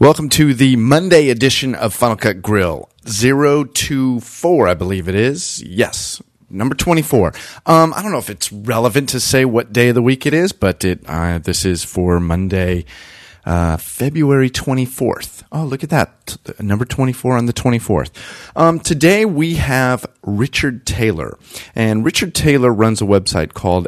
Welcome to the Monday edition of Final Cut Grill. 024, I believe it is. Yes, number 24. I don't know if it's relevant to say what day of the week it is, but this is for Monday, February 24th. Oh, look at that. Number 24 on the 24th. Today we have Richard Taylor. And Richard Taylor runs a website called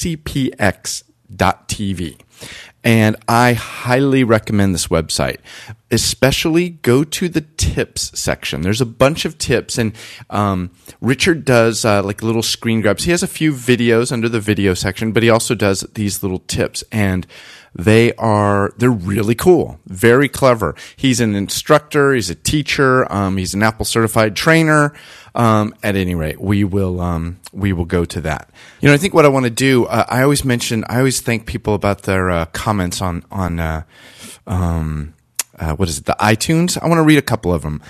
fcpx.tv. And I highly recommend this website. Especially go to the tips section. There's a bunch of tips, and Richard does like little screen grabs. He has a few videos under the video section, but he also does these little tips, and they're really cool, very clever. He's an instructor, he's a teacher, he's an Apple certified trainer. At any rate, we will go to that. You know, I think what I want to do, I always thank people about their comments on what is it, the iTunes? I want to read a couple of them.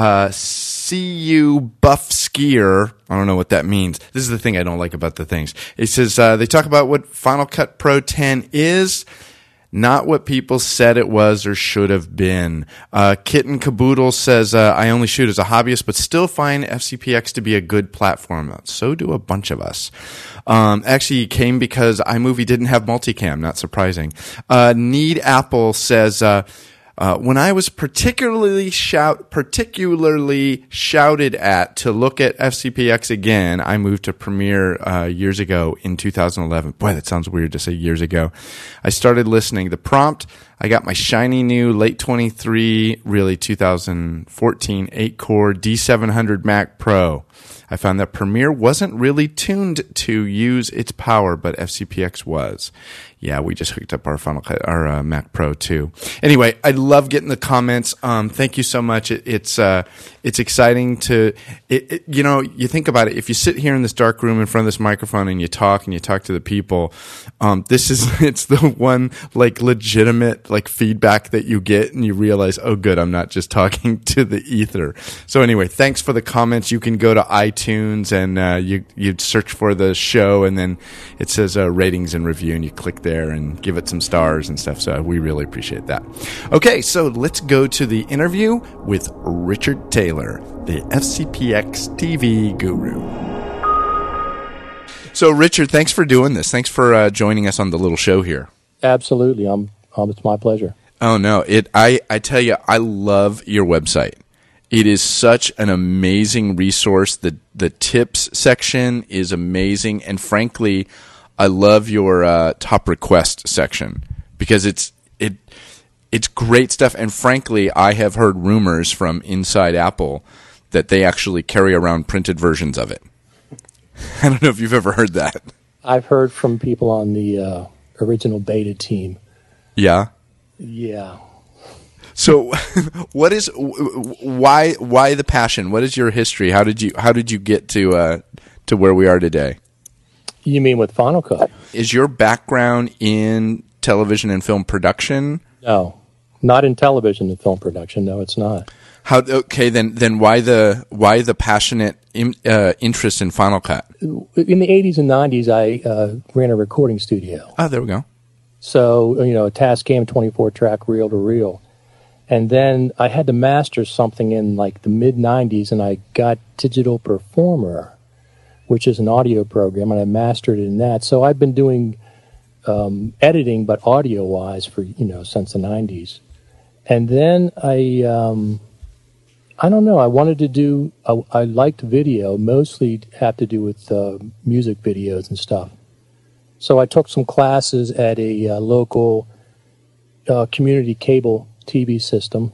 CU Buff Skier. I don't know what that means. This is the thing I don't like about the things. It says, they talk about what Final Cut Pro 10 is, not what people said it was or should have been. Kitten Caboodle says, I only shoot as a hobbyist, but still find FCPX to be a good platform. So do a bunch of us. Actually, he came because iMovie didn't have multicam. Not surprising. Need Apple says, when I was particularly shouted at to look at FCPX again, I moved to Premiere years ago in 2011. Boy, that sounds weird to say years ago. I started listening. The prompt, I got my shiny new late 23, really 2014, 8-core D700 Mac Pro. I found that Premiere wasn't really tuned to use its power, but FCPX was. Yeah, we just hooked up our Mac Pro too. Anyway, I love getting the comments. Thank you so much. It's exciting to, you know, you think about it. If you sit here in this dark room in front of this microphone and you talk to the people, it's the one like legitimate like feedback that you get, and you realize, oh, good, I'm not just talking to the ether. So anyway, thanks for the comments. You can go to iTunes and you search for the show, and then it says ratings and review, and you click there and give it some stars and stuff. So we really appreciate that. Okay, so let's go to the interview with Richard Taylor, the FCPX TV guru. So Richard, thanks for doing this. Thanks for joining us on the little show here. Absolutely. It's my pleasure. Oh no, I tell you, I love your website. It is such an amazing resource. The tips section is amazing, and frankly, I love your top request section because it's great stuff. And frankly, I have heard rumors from inside Apple that they actually carry around printed versions of it. I don't know if you've ever heard that. I've heard from people on the original beta team. Yeah? Yeah. So why the passion? What is your history? How did you get to where we are today? You mean with Final Cut? Is your background in television and film production? No, not in television and film production. No, it's not. Okay, then why the passionate interest in Final Cut? In the 80s and 90s, I ran a recording studio. Oh, there we go. So, you know, a Tascam 24-track reel-to-reel. And then I had to master something in like the mid-90s, and I got Digital Performer, which is an audio program, and I mastered it in that. So I've been doing editing, but audio-wise for, since the 90s. And then I don't know, I wanted to do, I liked video, mostly had to do with music videos and stuff. So I took some classes at a local community cable TV system,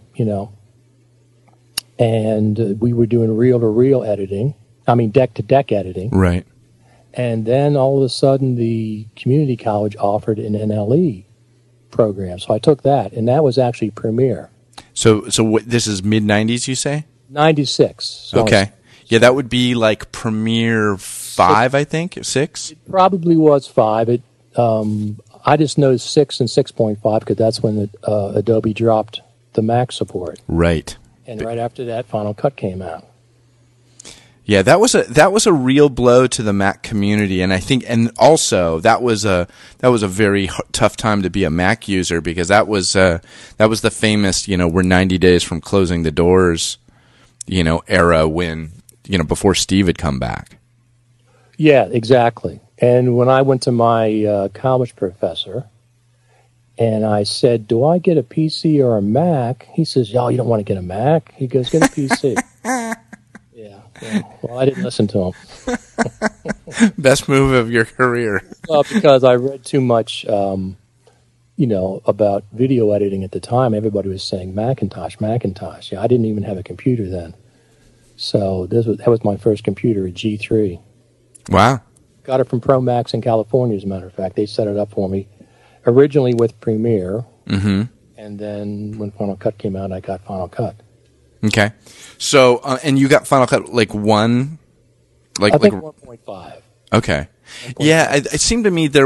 and we were doing reel-to-reel editing. I mean, deck-to-deck editing. Right. And then all of a sudden, the community college offered an NLE program. So I took that, and that was actually Premiere. So this is mid-'90s, you say? 96. So okay. Yeah, that would be like Premiere 5, I think? 6? It probably was 5. I just know 6 and 6.5 because that's when Adobe dropped the Mac support. Right. And right after that, Final Cut came out. Yeah, that was a real blow to the Mac community, and I think, and also that was a very tough time to be a Mac user, because that was the famous, we're 90 days from closing the doors, era, when, before Steve had come back. Yeah, exactly. And when I went to my college professor and I said, "Do I get a PC or a Mac?" He says, "Oh, you don't want to get a Mac." He goes, "Get a PC." Yeah. Well, I didn't listen to him. Best move of your career. Well, because I read too much, about video editing at the time. Everybody was saying Macintosh. Yeah, I didn't even have a computer then. So that was my first computer, a G3. Wow. Got it from ProMax in California, as a matter of fact. They set it up for me, originally with Premiere. Mm-hmm. And then when Final Cut came out, I got Final Cut. Okay. So, and you got Final Cut like 1? I think 1.5. Okay. 1.5. Yeah, it seemed to me the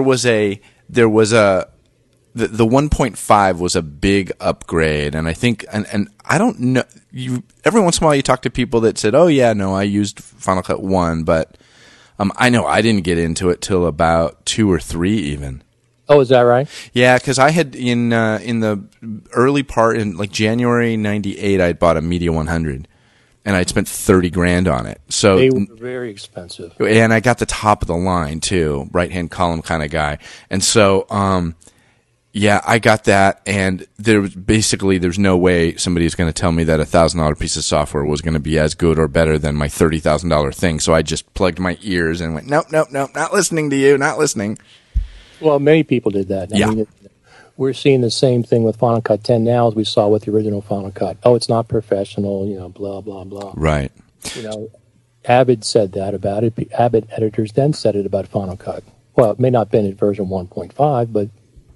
1.5 was a big upgrade, and I think, and I don't know, every once in a while you talk to people that said, "Oh yeah, no, I used Final Cut 1, but I know I didn't get into it till about 2 or 3 even." Oh, is that right? Yeah, because I had in the early part, in like January '98, I had bought a Media 100, and I'd spent $30,000 on it. So they were very expensive, and I got the top of the line too, right hand column kind of guy. And so, yeah, I got that, and there's no way somebody is going to tell me that $1,000 piece of software was going to be as good or better than my $30,000 thing. So I just plugged my ears and went, nope, not listening to you, not listening. Well, many people did that. I mean, we're seeing the same thing with Final Cut 10 now as we saw with the original Final Cut. Oh, it's not professional, blah, blah, blah. Right. Avid said that about it. Avid editors then said it about Final Cut. Well, it may not have been in version 1.5, but,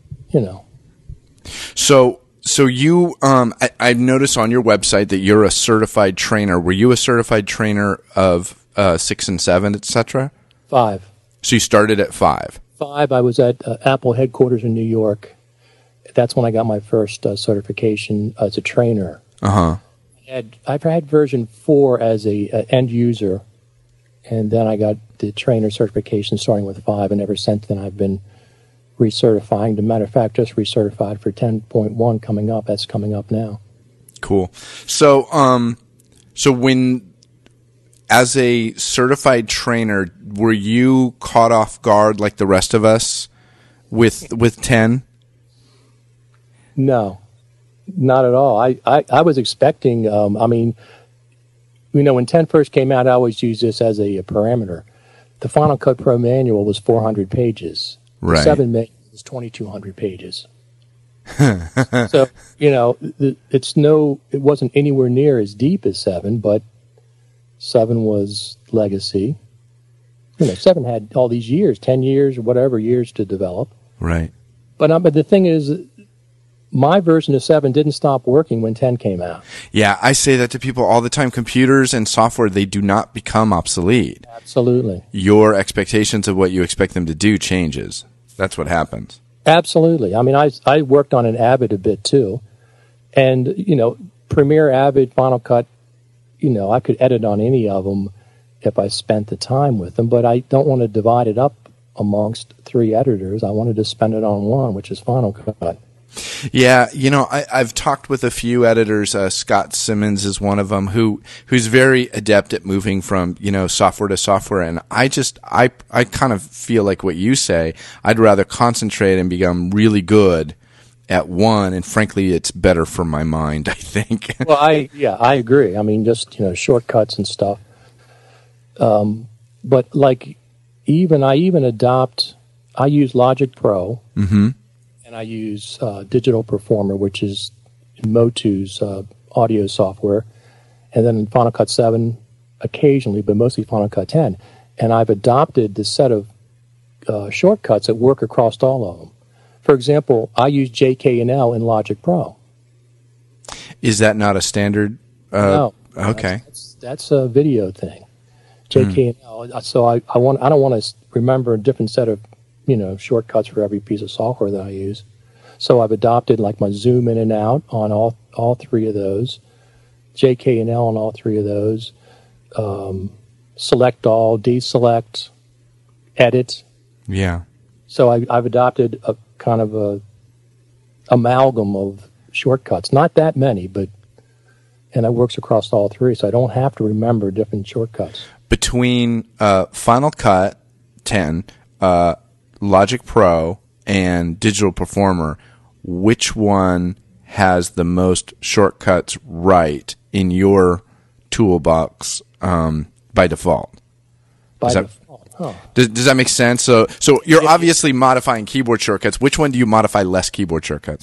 So you, I've noticed on your website that you're a certified trainer. Were you a certified trainer of 6 and 7, etc.? 5. So you started at 5. 5. I was at Apple headquarters in New York. That's when I got my first certification as a trainer. Uh-huh. I've had version 4 as a end user, and then I got the trainer certification starting with 5, and ever since then I've been recertifying. As a matter of fact, just recertified for 10.1 coming up. That's coming up now. Cool. So, when, as a certified trainer, were you caught off guard like the rest of us with 10? No, not at all. I was expecting, when 10 first came out, I always used this as a parameter. The Final Cut Pro manual was 400 pages. Right. 7 manual was 2,200 pages. So, it wasn't anywhere near as deep as 7, but 7 was legacy. 7 had all these years, 10 years or whatever years to develop. Right. But the thing is, my version of 7 didn't stop working when 10 came out. Yeah, I say that to people all the time. Computers and software, they do not become obsolete. Absolutely. Your expectations of what you expect them to do changes. That's what happens. Absolutely. I worked on an Avid a bit too. And, Premiere, Avid, Final Cut, I could edit on any of them if I spent the time with them, but I don't want to divide it up amongst 3 editors. I wanted to spend it on one, which is Final Cut. Yeah, I've talked with a few editors. Scott Simmons is one of them who's very adept at moving from software to software, and I kind of feel like what you say. I'd rather concentrate and become really good at one, and frankly, it's better for my mind, I think. Well, I agree. Just shortcuts and stuff. But I use Logic Pro. Mm-hmm. And I use Digital Performer, which is Motu's audio software. And then in Final Cut 7, occasionally, but mostly Final Cut 10. And I've adopted the set of shortcuts that work across all of them. For example, I use JK&L in Logic Pro. Is that not a standard? No. Okay. That's a video thing. JK&L. So I don't want to remember a different set of shortcuts for every piece of software that I use. So I've adopted like my zoom in and out on all 3 of those, JK&L on all 3 of those, select all, deselect, edit. Yeah. So I've adopted a kind of a amalgam of shortcuts. Not that many, and it works across all three, so I don't have to remember different shortcuts. Between Final Cut 10, Logic Pro, and Digital Performer, which one has the most shortcuts right in your toolbox by default? By default. Huh. Does that make sense? So you're obviously modifying keyboard shortcuts. Which one do you modify less keyboard shortcuts?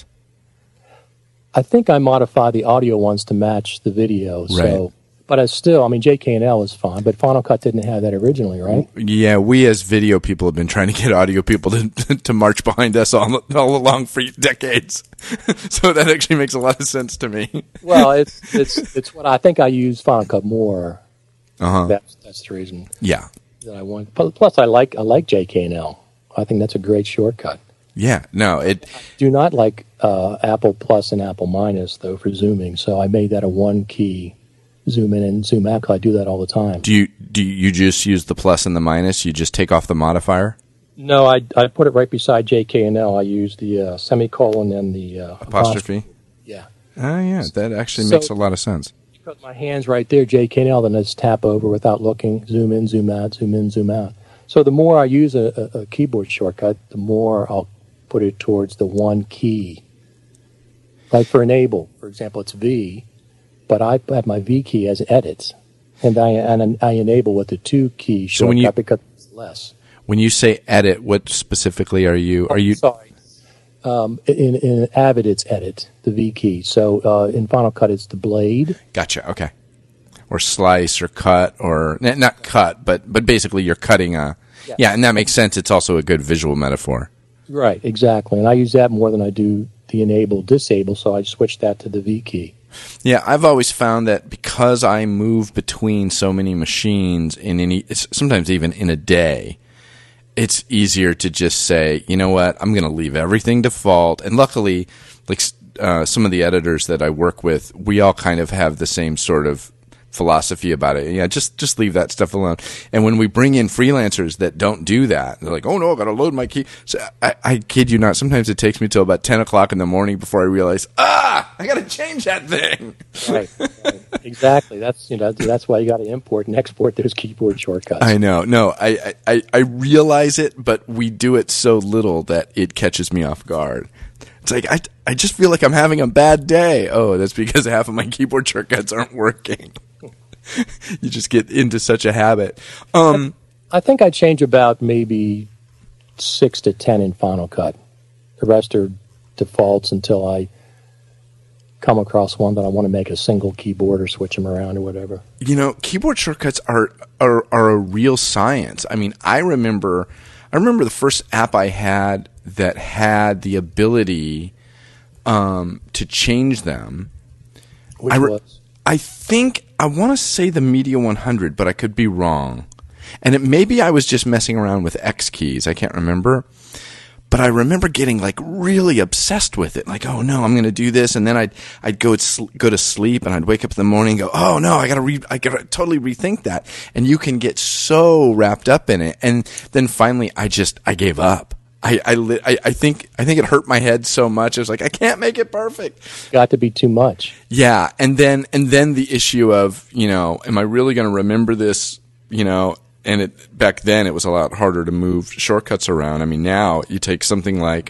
I think I modify the audio ones to match the video. Right. So, but JK&L is fine, but Final Cut didn't have that originally, right? Yeah, we as video people have been trying to get audio people to march behind us all along for decades. So that actually makes a lot of sense to me. Well, it's what I think I use Final Cut more. Uh-huh. That's the reason. Yeah. That I want. Plus, I like JK&L. I think that's a great shortcut. Yeah. No, I do not like Apple Plus and Apple Minus though for zooming. So I made that a one key zoom in and zoom out because I do that all the time. Do you just use the plus and the minus? You just take off the modifier? No, I put it right beside JK&L. I use the semicolon and the apostrophe. Yeah. Oh yeah, that actually makes a lot of sense. Put my hands right there, JK&L, then I just tap over without looking, zoom in, zoom out, zoom in, zoom out. So the more I use a keyboard shortcut, the more I'll put it towards the one key. Like for enable, for example, it's V, but I have my V key as edit, and I enable with the two key shortcut because it's less. When you say edit, what specifically are you? Sorry. In Avid, it's edit, the V key. So in Final Cut, it's the blade. Gotcha. Okay. Or slice or cut or not cut, but basically you're cutting yeah, and that makes sense. It's also a good visual metaphor. Right, exactly. And I use that more than I do the enable, disable, so I switch that to the V key. Yeah, I've always found that because I move between so many machines sometimes even in a day, it's easier to just say, you know what, I'm going to leave everything default. And luckily, like some of the editors that I work with, we all kind of have the same sort of philosophy about it. Yeah, just leave that stuff alone. And when we bring in freelancers that don't do that, they're like, oh no, I got to load my key. So I kid you not, sometimes it takes me till about 10 o'clock in the morning before I realize, I got to change that thing. Right. Exactly. That's why you got to import and export those keyboard shortcuts. I know. No, I realize it, but we do it so little that it catches me off guard. It's like, I just feel like I'm having a bad day. Oh, that's because half of my keyboard shortcuts aren't working. You just get into such a habit. I think I change about maybe 6 to 10 in Final Cut. The rest are defaults until I come across one that I want to make a single keyboard or switch them around or whatever. You know, keyboard shortcuts are a real science. I mean, I remember the first app I had that had the ability to change them. Which was? I think I want to say the Media 100, but I could be wrong. And maybe I was just messing around with X keys. I can't remember. But I remember getting like really obsessed with it. Like, oh no, I'm going to do this. And then I'd go to sleep and I'd wake up in the morning and go, oh no, I got to totally rethink that. And you can get so wrapped up in it. And then finally I gave up. I think it hurt my head so much. I was like, I can't make it perfect. Got to be too much. Yeah. And then the issue of, am I really going to remember this, and back then it was a lot harder to move shortcuts around. I mean, now you take something like,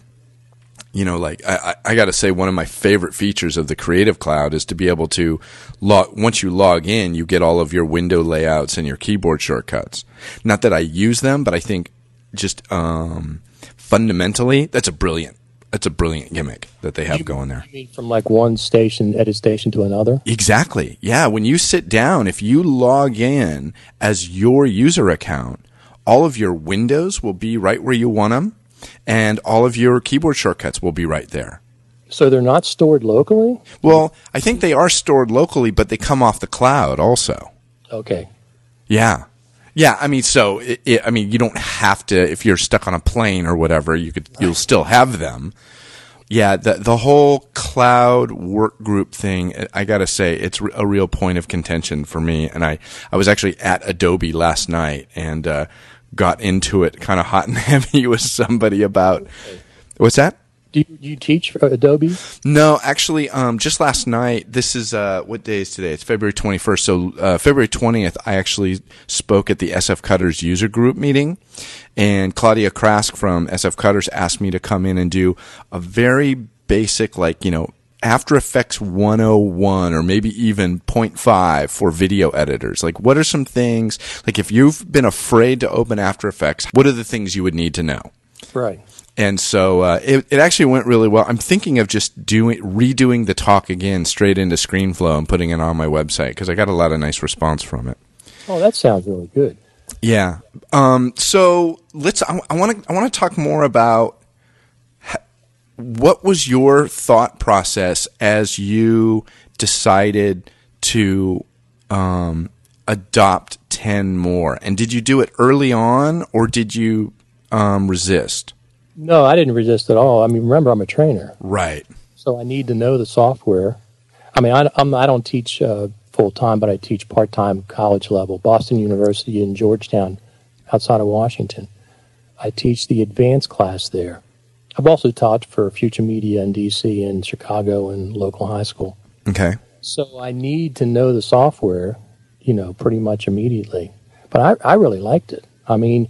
I got to say one of my favorite features of the Creative Cloud is to be able to once you log in, you get all of your window layouts and your keyboard shortcuts. Not that I use them, but I think just fundamentally, that's a brilliant gimmick that they have going there. You mean from like one edit station to another? Exactly. Yeah. When you sit down, if you log in as your user account, all of your windows will be right where you want them, and all of your keyboard shortcuts will be right there. So they're not stored locally? Well, I think they are stored locally, but they come off the cloud also. Okay. Yeah. Yeah, I mean, so you don't have to. If you're stuck on a plane or whatever, you'll still have them. Yeah, the whole cloud work group thing, I got to say, it's a real point of contention for me. And I was actually at Adobe last night and got into it kind of hot and heavy with somebody about... What's that? Do you teach for Adobe? No, actually, just last night, this is, what day is today? It's February 21st. So February 20th, I actually spoke at the SF Cutters user group meeting. And Claudia Krask from SF Cutters asked me to come in and do a very basic, After Effects 101 or maybe even 0.5 for video editors. Like, what are some things, like if you've been afraid to open After Effects, what are the things you would need to know? Right. And so it actually went really well. I'm thinking of just redoing the talk again straight into ScreenFlow and putting it on my website because I got a lot of nice response from it. Oh, that sounds really good. Yeah. So I want to talk more about what was your thought process as you decided to adopt 10 more, and did you do it early on or did you resist? No, I didn't resist at all. I mean, remember, I'm a trainer. Right. So I need to know the software. I mean, I don't teach full-time, but I teach part-time college level, Boston University in Georgetown, outside of Washington. I teach the advanced class there. I've also taught for Future Media in D.C. and Chicago and local high school. Okay. So I need to know the software, pretty much immediately. But I really liked it. I mean,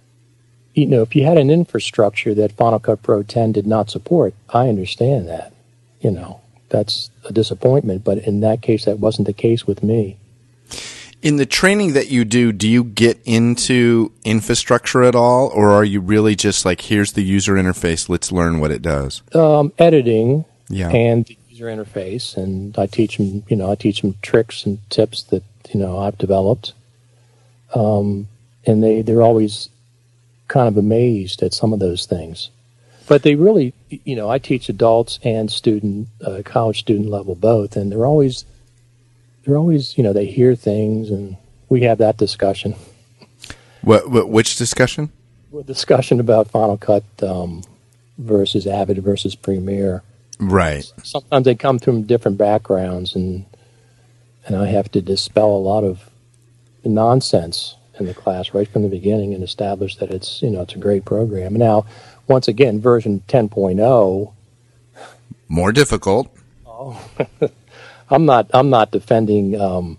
if you had an infrastructure that Final Cut Pro 10 did not support, I understand that. That's a disappointment, but in that case, that wasn't the case with me. In the training that you do you get into infrastructure at all, or are you really just like, here's the user interface, let's learn what it does? Editing Yeah. and the user interface, and I teach them tricks and tips that, I've developed. And they're always kind of amazed at some of those things. But they really, I teach adults and college student level both, and they're always, they hear things, and we have that discussion. Which discussion? Discussion about Final Cut versus Avid versus Premiere. Right. Sometimes they come from different backgrounds, and I have to dispel a lot of nonsense in the class right from the beginning and establish that it's a great program. Now, once again, version 10.0, more difficult. Oh, I'm not defending. None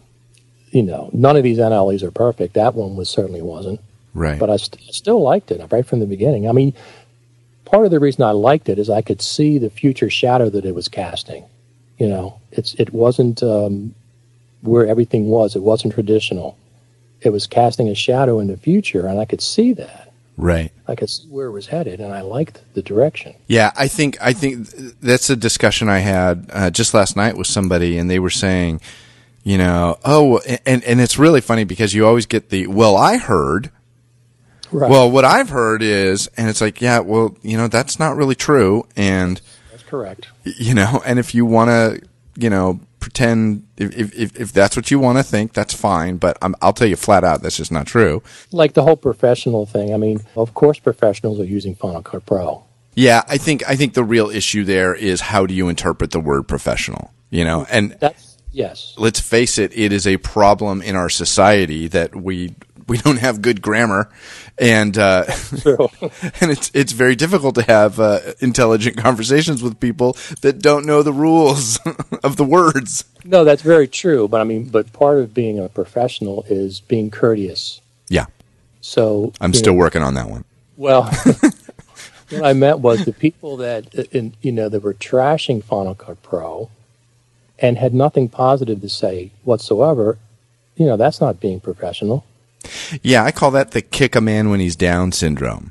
of these NLEs are perfect. That one certainly wasn't. Right. But I still liked it right from the beginning. I mean, part of the reason I liked it is I could see the future shadow that it was casting. It wasn't where everything was. It wasn't traditional. It was casting a shadow in the future, and I could see that. Right. I could see where it was headed, and I liked the direction. Yeah, I think that's a discussion I had just last night with somebody, and they were saying, and it's really funny because you always get I heard. Right. Well, what I've heard is, and it's like, yeah, well, that's not really true, and that's correct. And if you want to, pretend if that's what you want to think, that's fine. But I'll tell you flat out, that's just not true. Like the whole professional thing. I mean, of course, professionals are using Final Cut Pro. Yeah, I think the real issue there is how do you interpret the word professional? And that's yes. Let's face it, it is a problem in our society that we don't have good grammar, and True. and it's very difficult to have intelligent conversations with people that don't know the rules of the words. No, that's very true. But part of being a professional is being courteous. Yeah. So I'm still working on that one. Well, what I meant was the people that that were trashing Final Cut Pro and had nothing positive to say whatsoever. That's not being professional. Yeah, I call that the kick a man when he's down syndrome.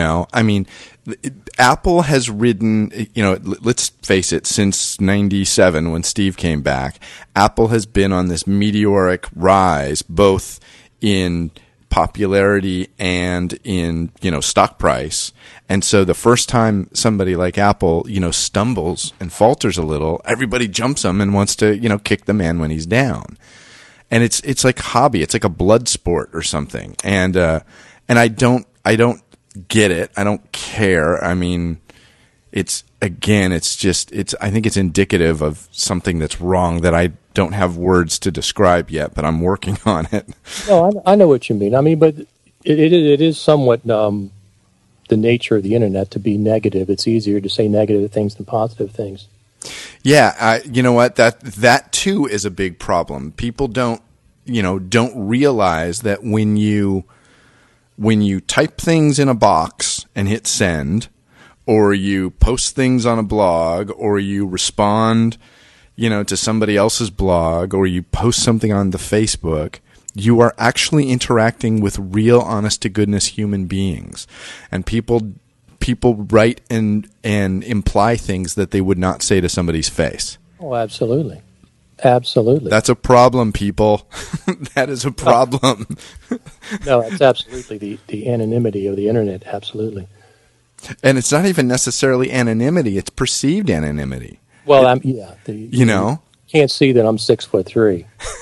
Apple has ridden, let's face it, since 97 when Steve came back, Apple has been on this meteoric rise, both in popularity and in, stock price. And so the first time somebody like Apple, stumbles and falters a little, everybody jumps him and wants to, kick the man when he's down. And it's like hobby. It's like a blood sport or something. And I don't get it. I don't care. I mean, it's again, I think it's indicative of something that's wrong that I don't have words to describe yet, but I'm working on it. No, I know what you mean. I mean, but it is somewhat the nature of the internet to be negative. It's easier to say negative things than positive things. Yeah, you know what? That too is a big problem. People don't realize that when you type things in a box and hit send, or you post things on a blog, or you respond, to somebody else's blog, or you post something on the Facebook, you are actually interacting with real, honest-to-goodness human beings. And people write and imply things that they would not say to somebody's face. Oh, absolutely. Absolutely. That's a problem, people. That is a problem. No, it's absolutely the anonymity of the internet, absolutely. And it's not even necessarily anonymity, it's perceived anonymity. Well, you can't see that I'm 6'3".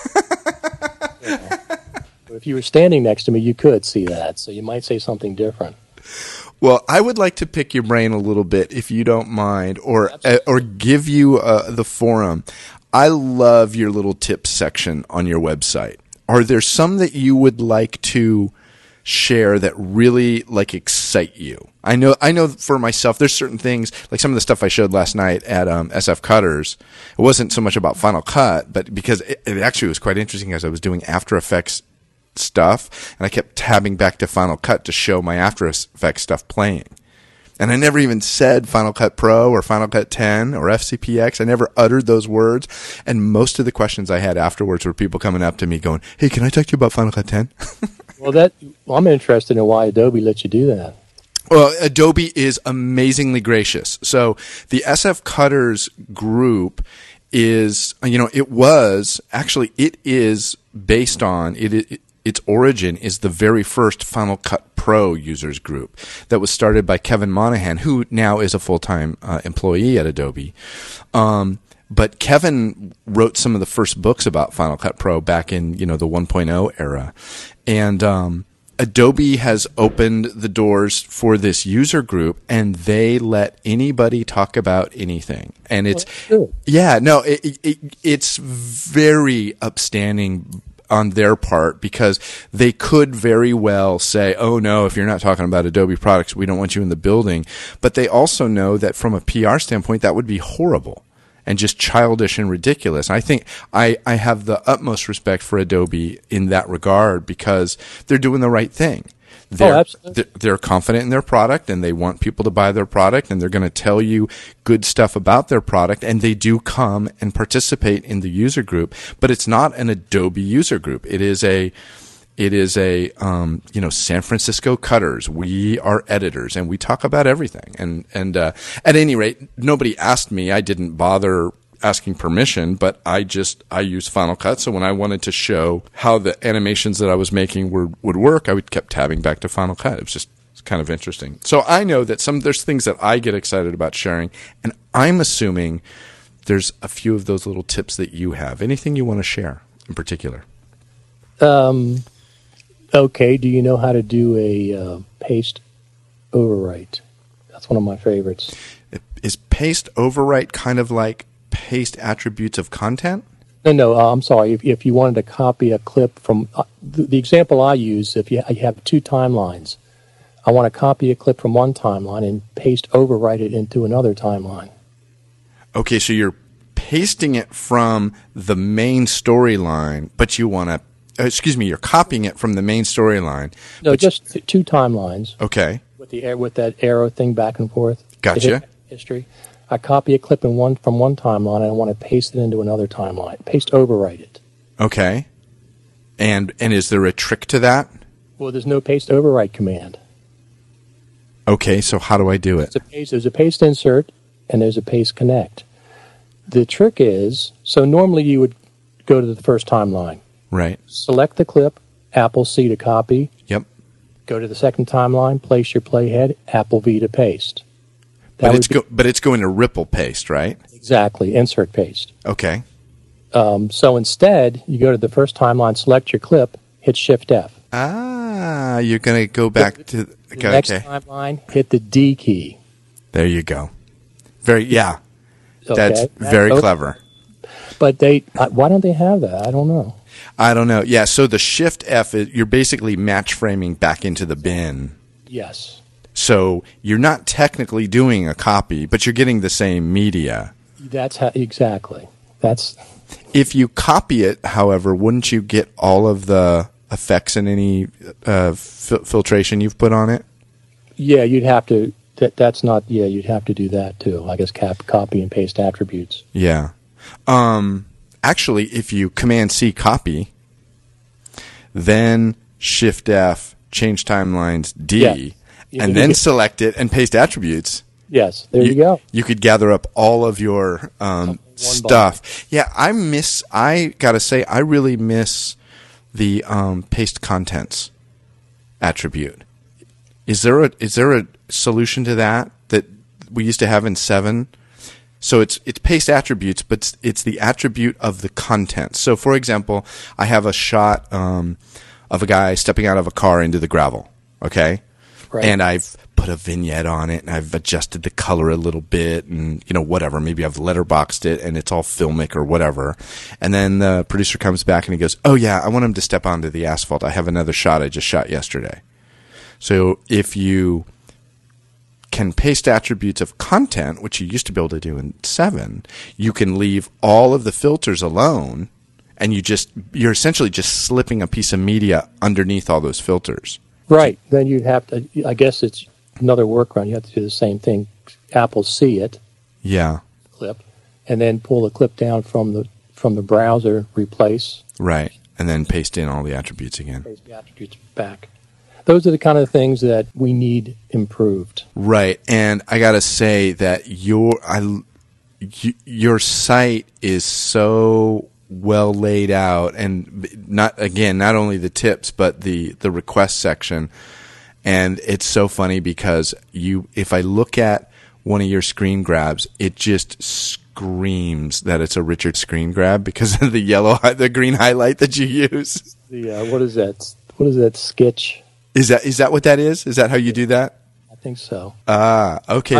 If you were standing next to me, you could see that, so you might say something different. Well, I would like to pick your brain a little bit, if you don't mind, or give you the forum. I love your little tips section on your website. Are there some that you would like to share that really excite you? I know for myself, there's certain things, like some of the stuff I showed last night at SF Cutters. It wasn't so much about Final Cut, but because it actually was quite interesting as I was doing After Effects stuff, and I kept tabbing back to Final Cut to show my After Effects stuff playing. And I never even said Final Cut Pro or Final Cut 10 or FCPX. I never uttered those words. And most of the questions I had afterwards were people coming up to me going, "Hey, can I talk to you about Final Cut 10?" Well, I'm interested in why Adobe lets you do that. Well, Adobe is amazingly gracious. So the SF Cutters group is, it is based on, its origin is the very first Final Cut Pro users group that was started by Kevin Monahan, who now is a full-time employee at Adobe. But Kevin wrote some of the first books about Final Cut Pro back in, the 1.0 era. And Adobe has opened the doors for this user group, and they let anybody talk about anything. And it's, it's very upstanding on their part, because they could very well say, "Oh no, if you're not talking about Adobe products, we don't want you in the building." But they also know that from a PR standpoint, that would be horrible and just childish and ridiculous. I think I have the utmost respect for Adobe in that regard, because they're doing the right thing. They're confident in their product, and they want people to buy their product, and they're going to tell you good stuff about their product, and they do come and participate in the user group. But it's not an Adobe user group. It is a San Francisco Cutters. We are editors, and we talk about everything. And at any rate, nobody asked me. I didn't bother asking permission, but I used Final Cut. So when I wanted to show how the animations that I was making would work, I kept tabbing back to Final Cut. It was just kind of interesting. So I know that there's things that I get excited about sharing, and I'm assuming there's a few of those little tips that you have. Anything you want to share in particular? Okay. Do you know how to do a paste overwrite? That's one of my favorites. Is paste overwrite kind of like paste attributes of content? No, I'm sorry. If you wanted to copy a clip from the example I use, if you have two timelines, I want to copy a clip from one timeline and paste overwrite it into another timeline. Okay, so you're pasting it from the main storyline, but you want to, you're copying it from the main storyline. No, just two timelines. Okay. With that arrow thing back and forth. Gotcha. History. I copy a clip from one timeline, and I want to paste it into another timeline. Paste overwrite it. Okay. And is there a trick to that? Well, there's no paste overwrite command. Okay, so how do I do it? There's a paste insert, and there's a paste connect. The trick is, so normally you would go to the first timeline. Right. Select the clip, Apple C to copy. Yep. Go to the second timeline, place your playhead, Apple V to paste. But it's going to ripple paste, right? Exactly, insert paste. Okay. So instead, you go to the first timeline, select your clip, hit Shift F. Ah, you're going to go back to the next timeline, hit the D key. There you go. Yeah. Okay. That's very clever. But why don't they have that? I don't know. I don't know. Yeah, so the Shift F, you're basically match framing back into the bin. Yes. So you're not technically doing a copy, but you're getting the same media. That's how, exactly. That's if you copy it, however, wouldn't you get all of the effects and any filtration you've put on it? Yeah, you'd have to. That's not. Yeah, you'd have to do that too. I guess copy and paste attributes. Yeah. Actually, if you Command C copy, then Shift F change timelines D, and then select it and paste attributes. Yes, there you go. You could gather up all of your stuff. Yeah, I gotta say, I really miss the paste contents attribute. Is there a solution to that we used to have in 7? So it's paste attributes, but it's the attribute of the content. So, for example, I have a shot of a guy stepping out of a car into the gravel. Okay, right. And I've put a vignette on it, and I've adjusted the color a little bit, and whatever. Maybe I've letterboxed it, and it's all filmic or whatever. And then the producer comes back and he goes, "Oh yeah, I want him to step onto the asphalt. I have another shot I just shot yesterday." So if you can paste attributes of content, which you used to be able to do in 7, you can leave all of the filters alone, and you're essentially just slipping a piece of media underneath all those filters. Right. Then you'd have to, I guess it's another workaround. You have to do the same thing. Apple see it. Yeah. Clip. And then pull the clip down from the browser, replace. Right. And then paste in all the attributes again. Paste the attributes back. Those are the kind of things that we need improved. Right. And I got to say that your site is so well laid out, and not only the tips, but the request section. And it's so funny because if I look at one of your screen grabs, it just screams that it's a Richard screen grab because of the green highlight that you use. What is that? What is that sketch? Is that what that is? Is that how you do that? I think so. Okay.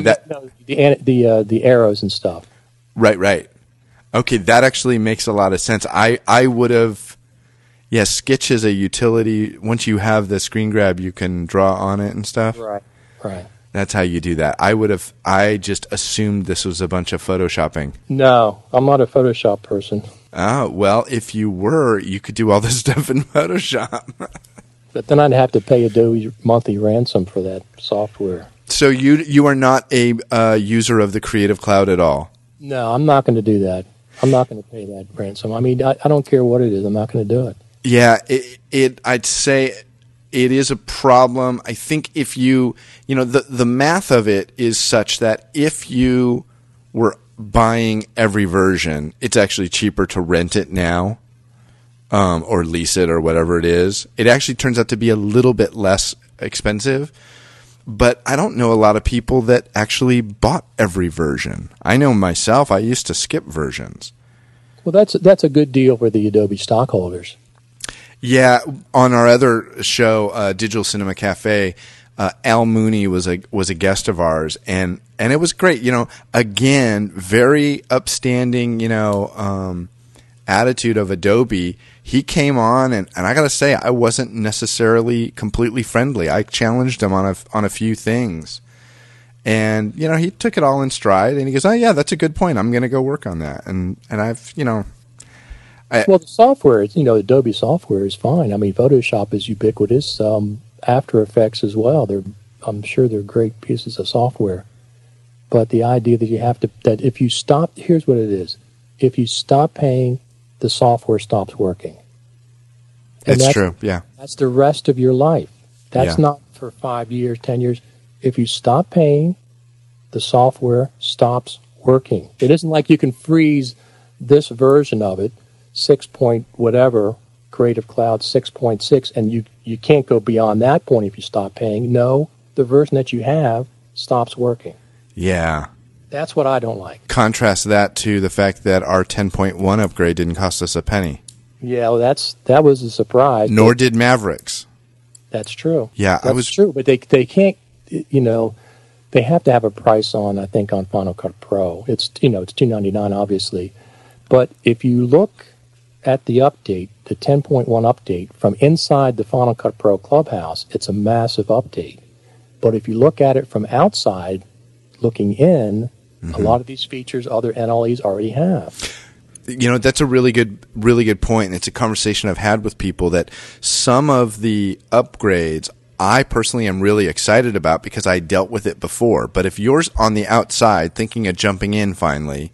The arrows and stuff. Right. Okay, that actually makes a lot of sense. I would have, Sketch is a utility. Once you have the screen grab, you can draw on it and stuff. Right. That's how you do that. I just assumed this was a bunch of Photoshopping. No, I'm not a Photoshop person. Oh, well, if you were, you could do all this stuff in Photoshop. But then I'd have to pay Adobe monthly ransom for that software. So you are not a user of the Creative Cloud at all? No, I'm not going to do that. I'm not going to pay that ransom. I mean, I don't care what it is. I'm not going to do it. Yeah, I'd say it is a problem. I think if the math of it is such that if you were buying every version, it's actually cheaper to rent it now. Or lease it or whatever it is. It actually turns out to be a little bit less expensive, but I don't know a lot of people that actually bought every version. I know myself, I used to skip versions. Well, that's a good deal for the Adobe stockholders. Yeah, on our other show, Digital Cinema Cafe, Al Mooney was a guest of ours, and it was great. Again, very upstanding, attitude of Adobe. He came on, and I got to say, I wasn't necessarily completely friendly. I challenged him on a few things. And, he took it all in stride, and he goes, "Oh, yeah, that's a good point. I'm going to go work on that." And I've, well, the software, Adobe software is fine. I mean, Photoshop is ubiquitous. After Effects as well. I'm sure they're great pieces of software. But the idea that if you stop, here's what it is. If you stop paying, the software stops working. And that's true, yeah. That's the rest of your life. That's not for 5 years, 10 years. If you stop paying, the software stops working. It isn't like you can freeze this version of it, 6 point whatever, Creative Cloud 6.6, and you can't go beyond that point if you stop paying. No, the version that you have stops working. Yeah. That's what I don't like. Contrast that to the fact that our 10.1 upgrade didn't cost us a penny. Yeah, well, that was a surprise. Nor did Mavericks. That's true. Yeah, that's true. But they can't. They they have to have a price on, I think, on Final Cut Pro. It's it's $299 obviously, but if you look at the update, the 10.1 update from inside the Final Cut Pro Clubhouse, it's a massive update. But if you look at it from outside, looking in, a lot of these features other NLEs already have. That's a really good point. And it's a conversation I've had with people that some of the upgrades I personally am really excited about because I dealt with it before. But if you're on the outside thinking of jumping in finally,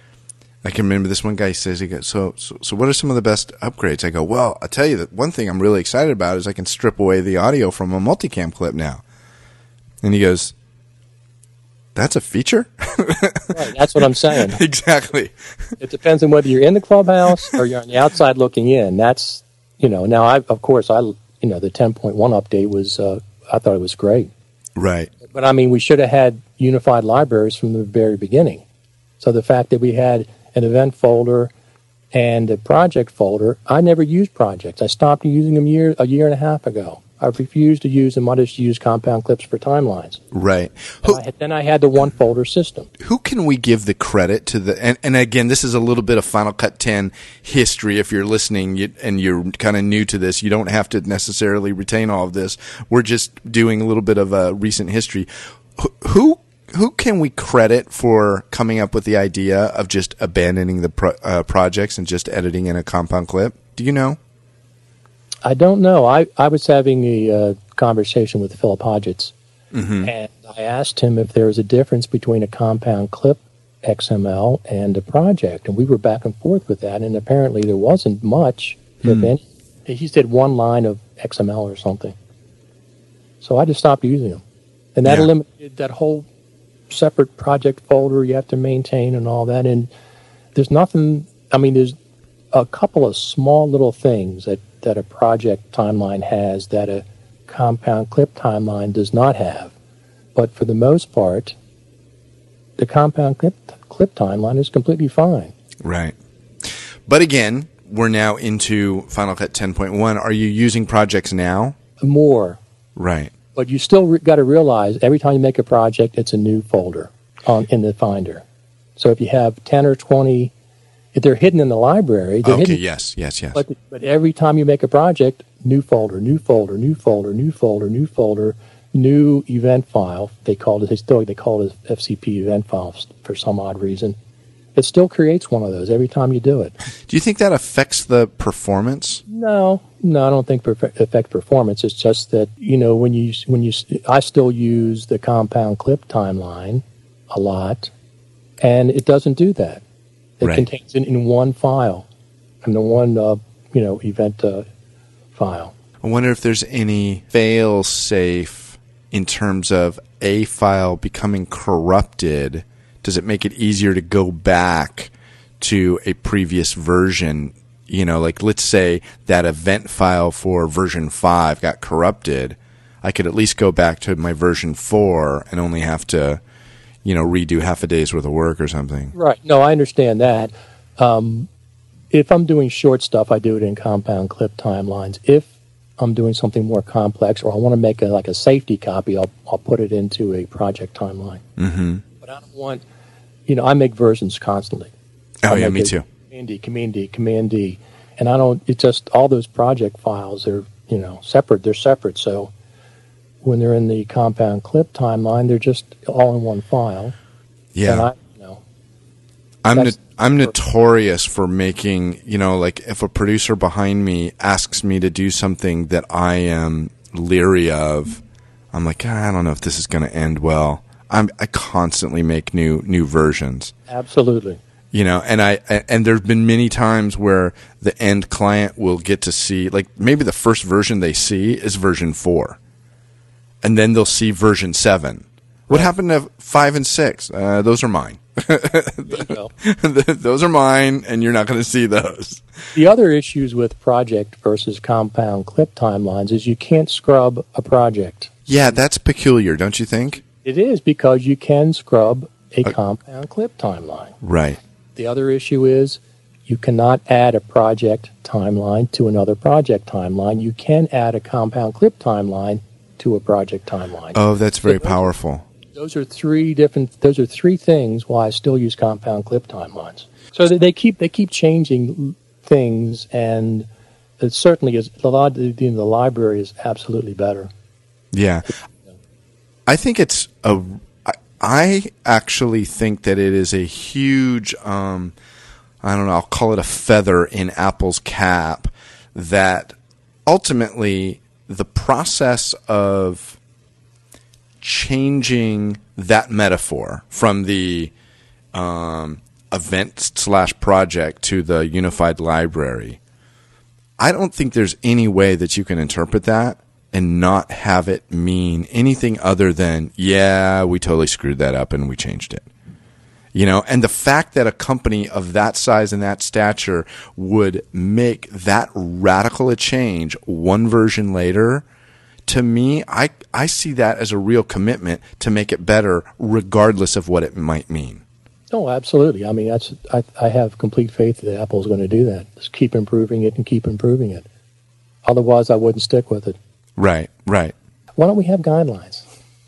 I can remember this one guy says, he goes, so what are some of the best upgrades? I go, well, I'll tell you that one thing I'm really excited about is I can strip away the audio from a multicam clip now. And he goes, that's a feature? Right, that's what I'm saying. Exactly. It depends on whether you're in the clubhouse or you're on the outside looking in. That's, now of course, the 10.1 update was, I thought it was great. Right. But I mean, we should have had unified libraries from the very beginning. So the fact that we had an event folder and a project folder, I never used projects. I stopped using them a year and a half ago. I refused to use them. I just used compound clips for timelines. Right. Then I had the one folder system. Who can we give the credit to and again, this is a little bit of Final Cut 10 history. If you're listening and you're kind of new to this, you don't have to necessarily retain all of this. We're just doing a little bit of a recent history. Who can we credit for coming up with the idea of just abandoning the projects and just editing in a compound clip? Do you know? I don't know. I was having a conversation with Philip Hodgetts, and I asked him if there was a difference between a compound clip XML and a project, and we were back and forth with that, and apparently there wasn't much, if any. He said one line of XML or something. So I just stopped using them. And that eliminated that whole separate project folder you have to maintain and all that, and there's nothing, there's a couple of small little things that a project timeline has that a compound clip timeline does not have. But for the most part, the compound clip timeline is completely fine. Right. But again, we're now into Final Cut 10.1. Are you using projects now? More. Right. But you still got to realize every time you make a project, it's a new folder in the Finder. So if you have 10 or 20, if they're hidden in the library, they're hidden. Yes. But every time you make a project, new folder, new folder, new folder, new folder, new folder, new event file. They call it FCP event file for some odd reason. It still creates one of those every time you do it. Do you think that affects the performance? No, I don't think it affects performance. It's just that I still use the compound clip timeline a lot, and it doesn't do that. It contains it in one file, in the one event file. I wonder if there's any fail-safe in terms of a file becoming corrupted. Does it make it easier to go back to a previous version? Like let's say that event file for version 5 got corrupted. I could at least go back to my version 4 and only have to, redo half a day's worth of work or something. Right. No, I understand that. If I'm doing short stuff, I do it in compound clip timelines. If I'm doing something more complex or I want to make a safety copy, I'll put it into a project timeline. Mm-hmm. But I don't want, I make versions constantly. Oh, yeah, me too. Command D. And it's just all those project files are, separate. They're separate. So when they're in the compound clip timeline, they're just all in one file. Yeah. And I'm notorious for making, like if a producer behind me asks me to do something that I am leery of, I'm like, I don't know if this is going to end well. I constantly make new versions. Absolutely. And there's been many times where the end client will get to see, like maybe the first version they see is version 4. And then they'll see version 7. What happened to 5 and 6? Those are mine. Those are mine, and you're not going to see those. The other issues with project versus compound clip timelines is you can't scrub a project. Yeah, that's peculiar, don't you think? It is, because you can scrub a compound clip timeline. Right. The other issue is you cannot add a project timeline to another project timeline. You can add a compound clip timeline to a project timeline. Oh, that's very powerful. Those are three things why I still use compound clip timelines. So they keep changing things, and it certainly is a lot. The library is absolutely better. Yeah, I think it's a. I actually think that it is a huge. I don't know. I'll call it a feather in Apple's cap that ultimately the process of changing that metaphor from the event/project to the unified library, I don't think there's any way that you can interpret that and not have it mean anything other than, yeah, we totally screwed that up and we changed it. You know, and the fact that a company of that size and that stature would make that radical a change one version later, to me, I see that as a real commitment to make it better regardless of what it might mean. Oh, absolutely. I mean, I have complete faith that Apple's going to do that. Just keep improving it and keep improving it. Otherwise, I wouldn't stick with it. Right. Why don't we have guidelines?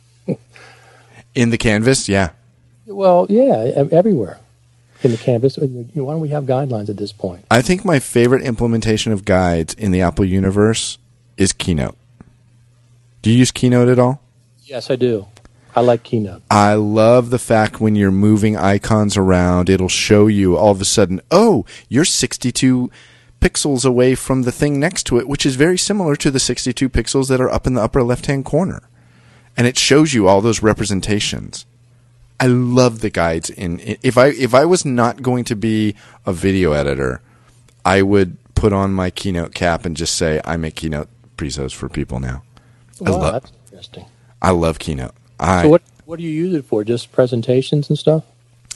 In the Canvas, yeah. Well, yeah, everywhere in the Canvas. Why don't we have guidelines at this point? I think my favorite implementation of guides in the Apple universe is Keynote. Do you use Keynote at all? Yes, I do. I like Keynote. I love the fact when you're moving icons around, it'll show you all of a sudden, oh, you're 62 pixels away from the thing next to it, which is very similar to the 62 pixels that are up in the upper left-hand corner. And it shows you all those representations. I love the guides. If I was not going to be a video editor, I would put on my Keynote cap and just say, I make Keynote presos for people now. Wow, that's interesting. I love Keynote. So what do you use it for? Just presentations and stuff?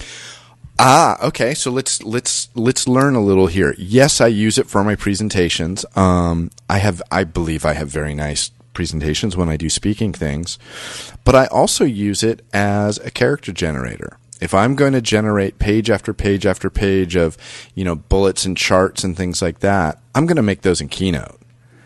Okay. So let's learn a little here. Yes, I use it for my presentations. I believe I have very nice presentations when I do speaking things, but I also use it as a character generator. If I'm going to generate page after page after page of, bullets and charts and things like that, I'm going to make those in Keynote.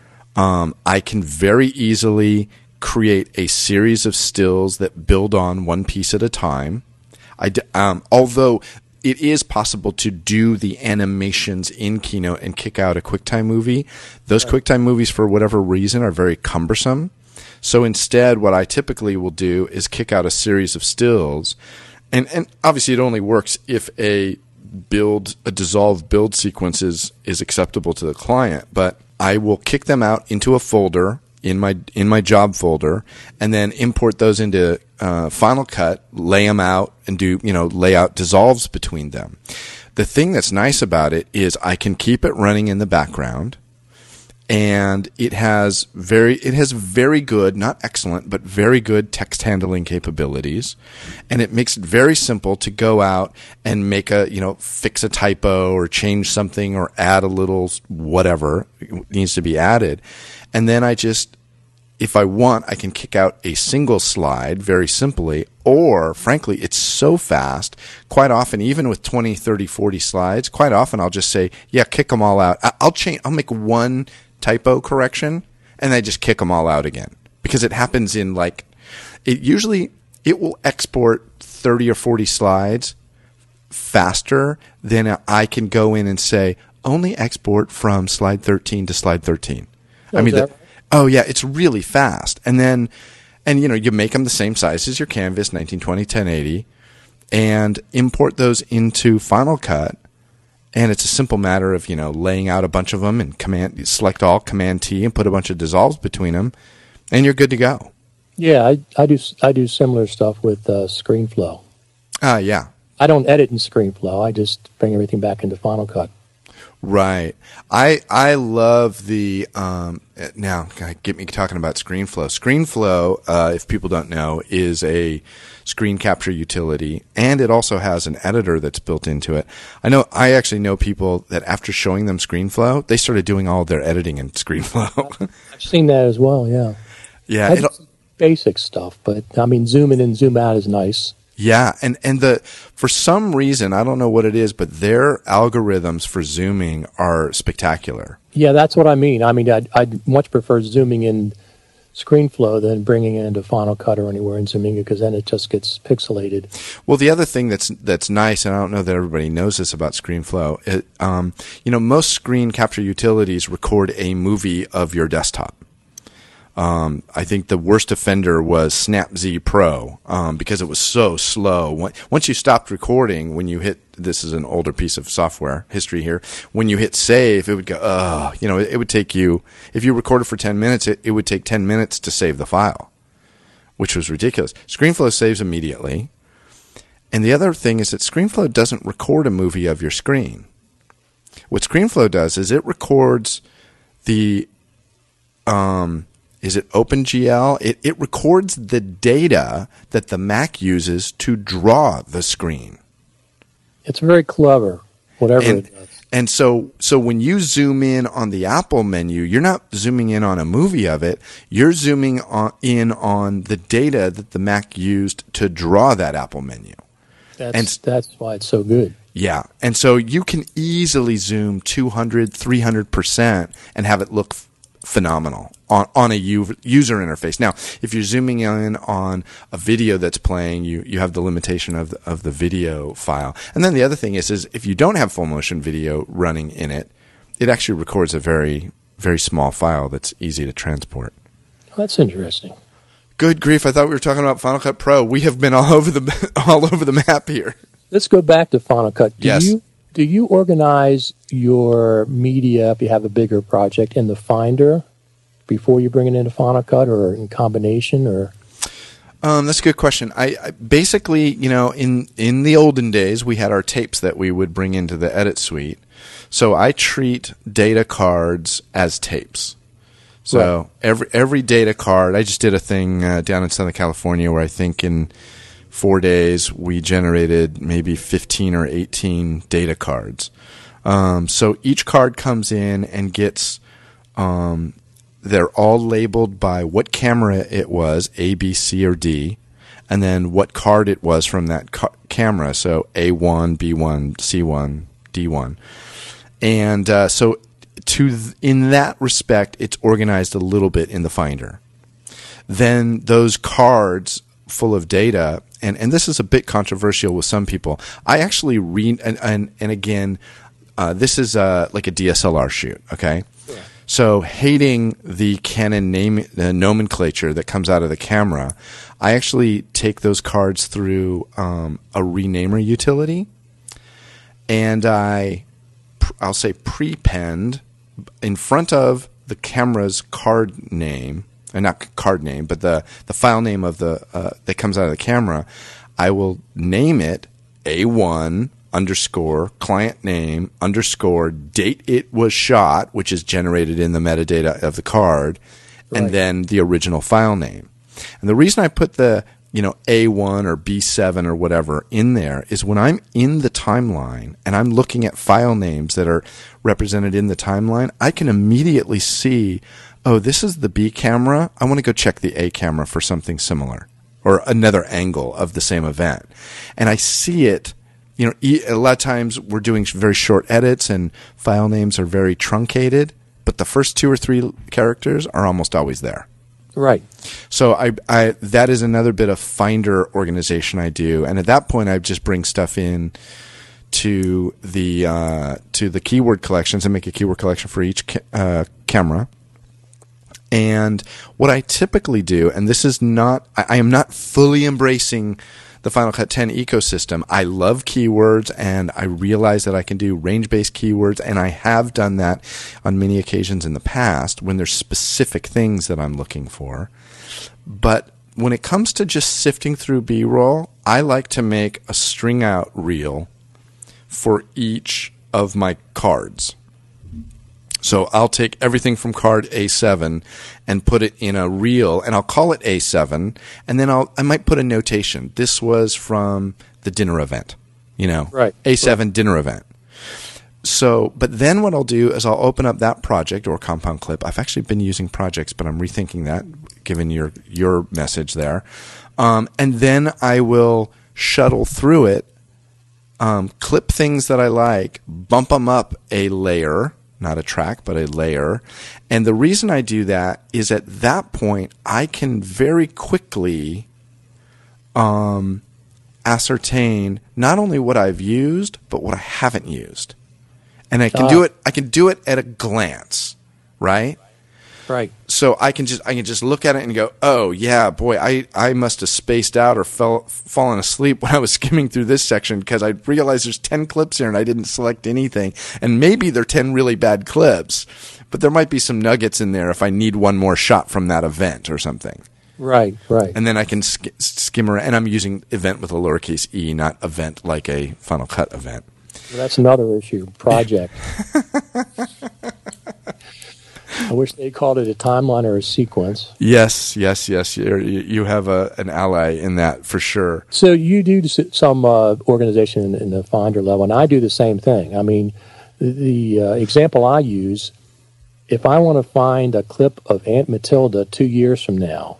I can very easily create a series of stills that build on one piece at a time. Although it is possible to do the animations in Keynote and kick out a QuickTime movie, those QuickTime movies, for whatever reason, are very cumbersome. So instead, what I typically will do is kick out a series of stills. And obviously, it only works if a dissolved build sequence is acceptable to the client. But I will kick them out into a folder in my job folder, and then import those into Final Cut, lay them out, and do layout dissolves between them. The thing that's nice about it is I can keep it running in the background, and it has very good, not excellent, but very good text handling capabilities, and it makes it very simple to go out and make fix a typo or change something or add a little whatever needs to be added. And then if I want, I can kick out a single slide very simply, or frankly, it's so fast, quite often, even with 20, 30, 40 slides, quite often I'll just say, yeah, kick them all out. I'll make one typo correction, and I just kick them all out again. Because it happens in it will export 30 or 40 slides faster than I can go in and say, only export from slide 13 to slide 13. Oh, yeah, it's really fast. And then, you make them the same size as your Canvas, 1920, 1080, and import those into Final Cut. And it's a simple matter of, laying out a bunch of them and select all, Command T, and put a bunch of dissolves between them, and you're good to go. Yeah, I do similar stuff with ScreenFlow. Yeah. I don't edit in ScreenFlow. I just bring everything back into Final Cut. Right. I love the now get me talking about ScreenFlow. ScreenFlow, if people don't know, is a screen capture utility, and it also has an editor that's built into it. I actually know people that after showing them ScreenFlow, they started doing all of their editing in ScreenFlow. I've seen that as well, yeah. Yeah. Basic stuff, but zoom in and zoom out is nice. Yeah, and for some reason, I don't know what it is, but their algorithms for zooming are spectacular. Yeah, that's what I mean. I'd much prefer zooming in ScreenFlow than bringing it into Final Cut or anywhere and zooming it, because then it just gets pixelated. Well, the other thing that's nice, and I don't know that everybody knows this about ScreenFlow, most screen capture utilities record a movie of your desktop. I think the worst offender was SnapZ Pro because it was so slow. Once you stopped recording, when you hit, this is an older piece of software history here, when you hit save, it would go, it would take you, if you recorded for 10 minutes, it would take 10 minutes to save the file, which was ridiculous. ScreenFlow saves immediately. And the other thing is that ScreenFlow doesn't record a movie of your screen. What ScreenFlow does is it records the, is it OpenGL? It records the data that the Mac uses to draw the screen. It's very clever, whatever it does. And so when you zoom in on the Apple menu, you're not zooming in on a movie of it. You're zooming in on the data that the Mac used to draw that Apple menu. That's why it's so good. Yeah. And so you can easily zoom 200, 300% and have it look phenomenal on a user interface. Now, if you're zooming in on a video that's playing, you have the limitation of the video file. And then the other thing is if you don't have full motion video running in it, it actually records a very, very small file that's easy to transport. Oh, that's interesting. Good grief! I thought we were talking about Final Cut Pro. We have been all over the map here. Let's go back to Final Cut. Yes. Do you organize your media, if you have a bigger project, in the Finder before you bring it into Final Cut, or in combination, or? That's a good question. I basically, in the olden days, we had our tapes that we would bring into the edit suite. So I treat data cards as tapes. So every data card, I just did a thing down in Southern California where I think in 4 days we generated maybe 15 or 18 data cards. So each card comes in and gets, they're all labeled by what camera it was, A, B, C, or D, and then what card it was from that camera. So A1, B1, C1, D1. And so in that respect, it's organized a little bit in the Finder. Then those cards full of data, and this is a bit controversial with some people. I actually read, and again, this is like a DSLR shoot, okay? Yeah. So hating the Canon nomenclature that comes out of the camera, I actually take those cards through a renamer utility, and I'll say prepend in front of the camera's card name, and not card name, but the file name of that comes out of the camera. I will name it A1 _ client name _ date it was shot, which is generated in the metadata of the card, and then the original file name. And the reason I put the A1 or B7 or whatever in there is when I'm in the timeline and I'm looking at file names that are represented in the timeline, I can immediately see, oh, this is the B camera. I want to go check the A camera for something similar or another angle of the same event. And I see it, a lot of times we're doing very short edits and file names are very truncated, but the first 2 or 3 characters are almost always there. Right. So I that is another bit of Finder organization I do, and at that point I just bring stuff in to the keyword collections and make a keyword collection for each camera. And what I typically do, and this is not, I am not fully embracing the Final Cut 10 ecosystem. I love keywords, and I realize that I can do range-based keywords, and I have done that on many occasions in the past when there's specific things that I'm looking for. But when it comes to just sifting through B-roll, I like to make a string-out reel for each of my cards. So I'll take everything from card A7 and put it in a reel, and I'll call it A7, and then I might put a notation. This was from the dinner event, A7 dinner event. So, but then what I'll do is I'll open up that project or compound clip. I've actually been using projects, but I'm rethinking that, given your message there. And then I will shuttle through it, clip things that I like, bump them up a layer, not a track, but a layer. And the reason I do that is at that point, I can very quickly ascertain not only what I've used, but what I haven't used. And I can do it at a glance, right? Right. So I can just look at it and go, oh yeah, boy, I must have spaced out or fallen asleep when I was skimming through this section, because I realized there's 10 clips here and I didn't select anything. And maybe they're 10 really bad clips, but there might be some nuggets in there if I need one more shot from that event or something. Right. And then I can skim around, and I'm using event with a lowercase e, not event like a Final Cut event. Well, that's another issue, project. I wish they called it a timeline or a sequence. Yes. You have an ally in that for sure. So you do some organization in the Finder level, and I do the same thing. I mean, the example I use, if I want to find a clip of Aunt Matilda 2 years from now,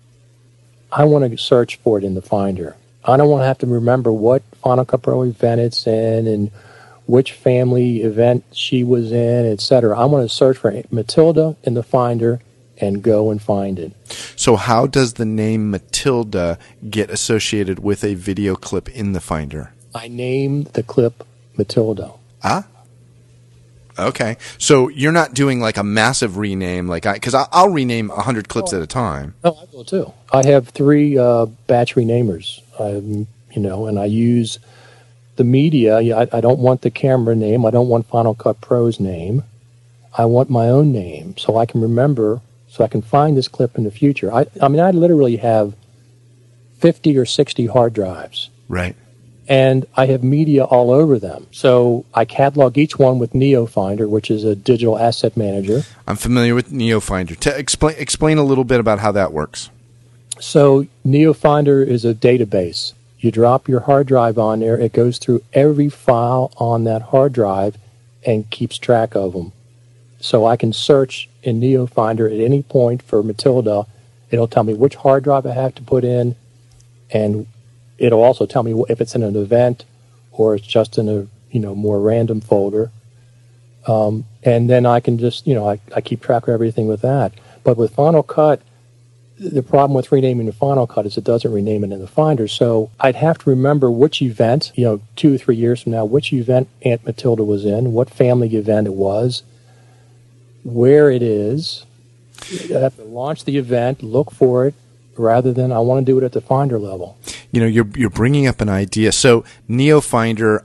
I want to search for it in the Finder. I don't want to have to remember what Final Cut Pro event it's in and which family event she was in, etc. I want to search for Aunt Matilda in the Finder and go and find it. So how does the name Matilda get associated with a video clip in the Finder? I named the clip Matilda. Ah? Okay. So you're not doing like a massive rename, because I'll rename 100 clips at a time. Oh, I will too. I have 3 batch renamers, and I use the media. I don't want the camera name. I don't want Final Cut Pro's name. I want my own name so I can remember, so I can find this clip in the future. I literally have 50 or 60 hard drives. Right. And I have media all over them. So I catalog each one with NeoFinder, which is a digital asset manager. I'm familiar with NeoFinder. Explain a little bit about how that works. So NeoFinder is a database. You drop your hard drive on there. It goes through every file on that hard drive and keeps track of them. So I can search in NeoFinder at any point for Matilda. It'll tell me which hard drive I have to put in, and it'll also tell me if it's in an event or it's just in a more random folder. And then I can just, I keep track of everything with that. But with Final Cut, the problem with renaming the Final Cut is it doesn't rename it in the Finder. So I'd have to remember which event, 2 or 3 years from now, which event Aunt Matilda was in, what family event it was, where it is. I have to launch the event, look for it, rather than I want to do it at the Finder level. You're bringing up an idea. So NeoFinder,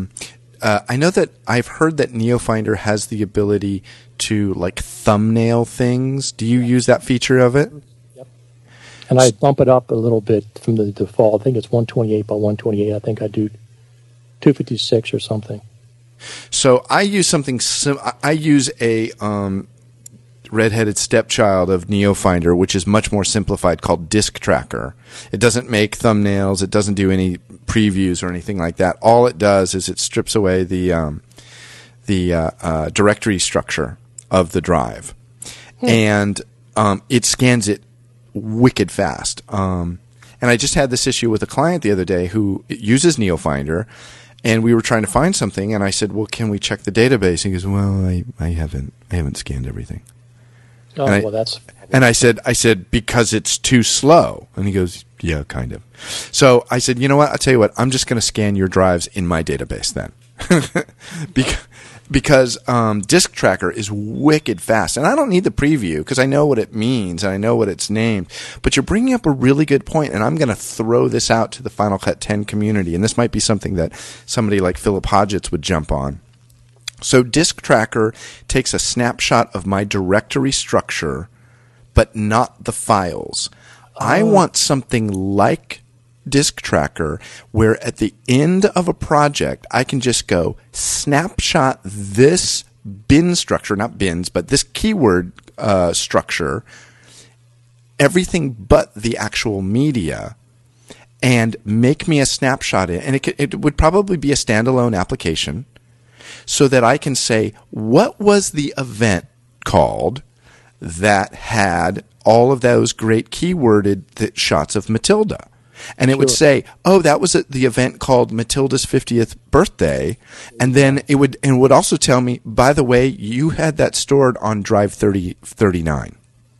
I know that I've heard that NeoFinder has the ability to thumbnail things. Do you use that feature of it? Yep. And I bump it up a little bit from the default. I think it's 128 by 128. I think I do 256 or something. So I use something. I use a redheaded stepchild of NeoFinder, which is much more simplified, called Disk Tracker. It doesn't make thumbnails. It doesn't do any previews or anything like that. All it does is it strips away the directory structure of the drive, and it scans it wicked fast. And I just had this issue with a client the other day who uses NeoFinder, and we were trying to find something, and I said, "Well, can we check the database?" He goes, "Well, I haven't scanned everything." Oh, And I said, because it's too slow. And he goes, yeah, kind of. So I said, you know what? I'll tell you what. I'm just going to scan your drives in my database then. because Disk Tracker is wicked fast. And I don't need the preview because I know what it means and I know what it's named. But you're bringing up a really good point, and I'm going to throw this out to the Final Cut 10 community. And this might be something that somebody like Philip Hodgetts would jump on. So Disk Tracker takes a snapshot of my directory structure, but not the files. I want something like Disk Tracker where at the end of a project, I can just go snapshot this bin structure, not bins, but this keyword structure, everything but the actual media, and make me a snapshot. And it would probably be a standalone application, so that I can say, what was the event called that had all of those great keyworded shots of Matilda? and it would say, "Oh, that was at the event called Matilda's 50th birthday," and then it would also tell me, "By the way, you had that stored on drive 3039."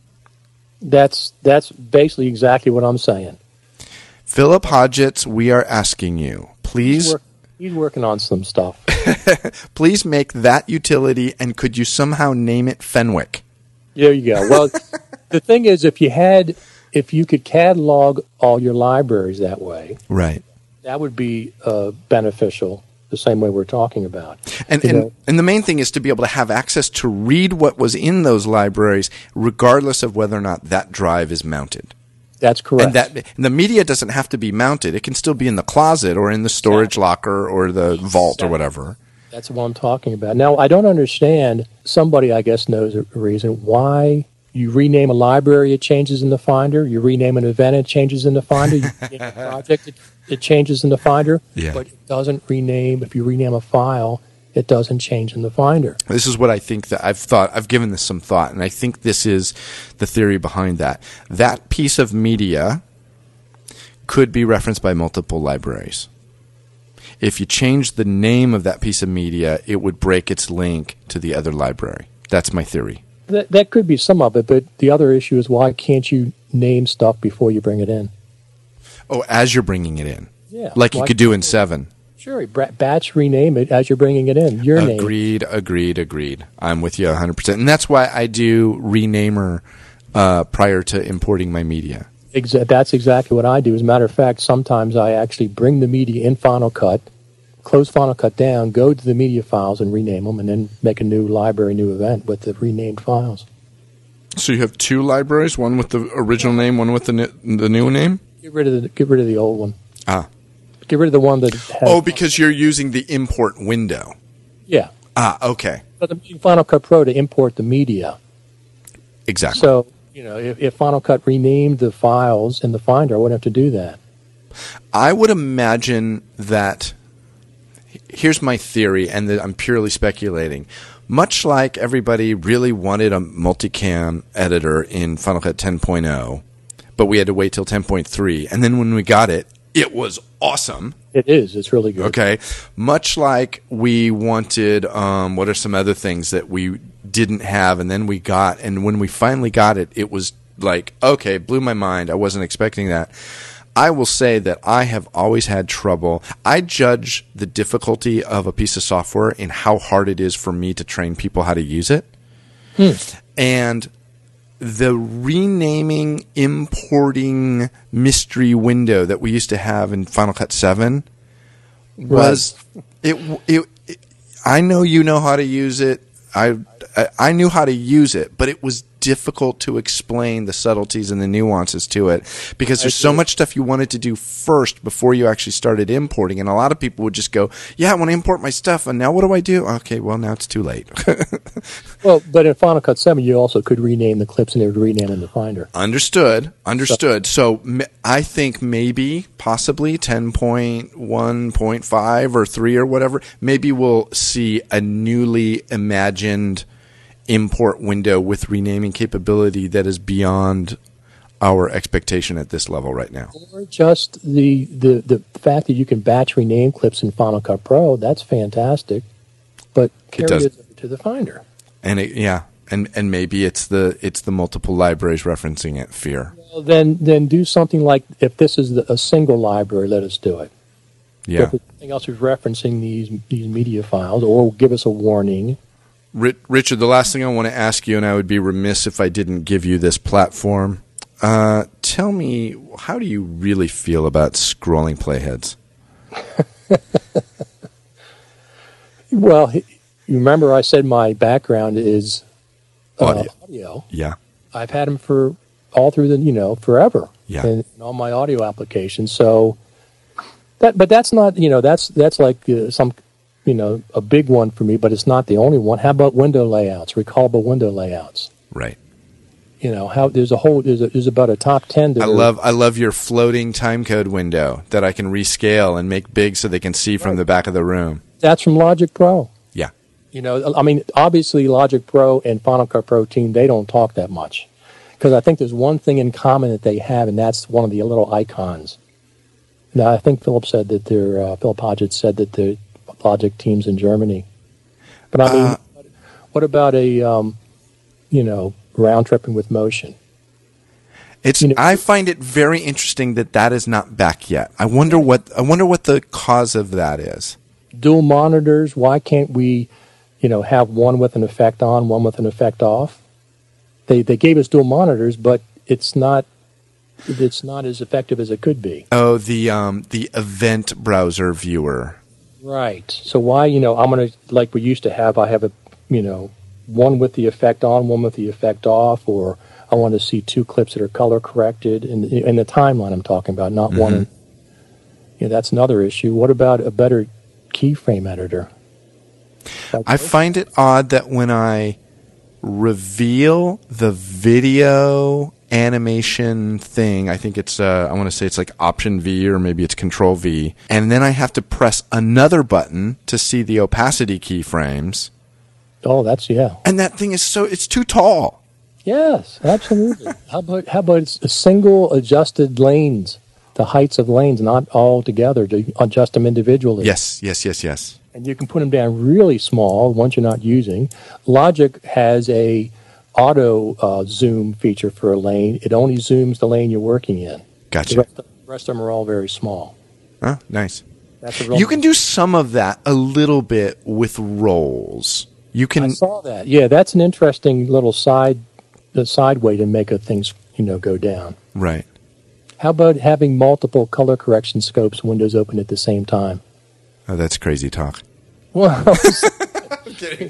That's basically exactly what I'm saying. Philip Hodgetts, we are asking you, please. He's working on some stuff. Please make that utility, and could you somehow name it Fenwick? There you go. Well, the thing is, if you could catalog all your libraries that way, right, that would be beneficial. The same way we're talking about. And the main thing is to be able to have access to read what was in those libraries, regardless of whether or not that drive is mounted. That's correct. And the media doesn't have to be mounted. It can still be in the closet or in the storage locker or the vault or whatever. That's what I'm talking about. Now, I don't understand. Somebody, I guess, knows a reason why you rename a library, it changes in the Finder. You rename an event, it changes in the Finder. You rename a project, it changes in the Finder. Yeah. But it doesn't rename. If you rename a file, it doesn't change in the Finder. This is what I think that I've given this some thought, and I think this is the theory behind that. That piece of media could be referenced by multiple libraries. If you change the name of that piece of media, it would break its link to the other library. That's my theory. That could be some of it, but the other issue is why can't you name stuff before you bring it in? Oh, as you're bringing it in. Yeah. Like you could do in 7. Sure, batch rename it as you're bringing it in. Your name. Agreed. I'm with you 100%. And that's why I do renamer prior to importing my media. That's exactly what I do. As a matter of fact, sometimes I actually bring the media in Final Cut, close Final Cut down, go to the media files and rename them, and then make a new library, new event with the renamed files. So you have 2 libraries, one with the original name, one with the new name? Get rid of the old one. Ah. Get rid of the one that has... Oh, because you're using the import window. Yeah. Ah, okay. But I'm using Final Cut Pro to import the media. Exactly. So, if Final Cut renamed the files in the Finder, I wouldn't have to do that. I would imagine that... Here's my theory, and I'm purely speculating. Much like everybody really wanted a multicam editor in Final Cut 10.0, but we had to wait till 10.3, and then when we got it, it was awesome. It is. It's really good. Okay. Much like we wanted, what are some other things that we didn't have, and then we got, and when we finally got it, it was like, okay, blew my mind. I wasn't expecting that. I will say that I have always had trouble. I judge the difficulty of a piece of software in how hard it is for me to train people how to use it. And the renaming, importing mystery window that we used to have in Final Cut 7 was it. I know you know how to use it. I knew how to use it, but it was difficult to explain the subtleties and the nuances to it because there's so much stuff you wanted to do first before you actually started importing. And a lot of people would just go, yeah, I want to import my stuff. And now what do I do? Okay, well, now it's too late. Well, but in Final Cut 7, you also could rename the clips and it would rename in the Finder. Understood. So I think maybe, possibly 10.1.5 or 3 or whatever, maybe we'll see a newly imagined import window with renaming capability that is beyond our expectation at this level right now. Or just the fact that you can batch rename clips in Final Cut Pro, that's fantastic. But carry it to the Finder. And and maybe it's the multiple libraries referencing it. Fear. Well, then do something like, if this is a single library, let us do it. Yeah. If anything else is referencing these media files, or give us a warning. Richard, the last thing I want to ask you, and I would be remiss if I didn't give you this platform. Tell me, how do you really feel about scrolling playheads? Well, you remember I said my background is audio. Yeah. I've had them for all through forever. Yeah. In all my audio applications. So but that's not, that's like some, a big one for me, but it's not the only one. How about window layouts, recallable window layouts? Right. How there's about a top 10. I love your floating timecode window that I can rescale and make big so they can see from the back of the room. That's from Logic Pro. Yeah. Obviously Logic Pro and Final Cut Pro team, they don't talk that much. Because I think there's one thing in common that they have, and that's one of the little icons. Now, I think Philip said that Philip Hodgett said that the Logic team's in Germany. But I mean, what about a round tripping with motion? I find it very interesting that is not back yet. I wonder what the cause of that is. Dual monitors. Why can't we, have one with an effect on, one with an effect off? They gave us dual monitors, but it's not as effective as it could be. Oh, the event browser viewer. Right. So why, I'm going to, like we used to have, I have a, one with the effect on, one with the effect off, or I want to see two clips that are color corrected in the timeline I'm talking about, not one. That's another issue. What about a better keyframe editor? I find it odd that when I reveal the video animation thing, I think it's I want to say it's like Option V or maybe it's Control V, and then I have to press another button to see the opacity keyframes. Oh, yeah. And that thing is it's too tall. Yes, absolutely. How about a single adjusted lanes, the heights of lanes, not all together, to adjust them individually. Yes. And you can put them down really small, ones you're not using. Logic has a auto zoom feature for a lane. It only zooms the lane you're working in. Gotcha. The rest of them are all very small. Oh, nice. You can do some of that a little bit with rolls. I saw that. Yeah, that's an interesting little side way to make things go down. Right. How about having multiple color correction scopes, windows open at the same time? Oh, that's crazy talk. Well, I'm kidding.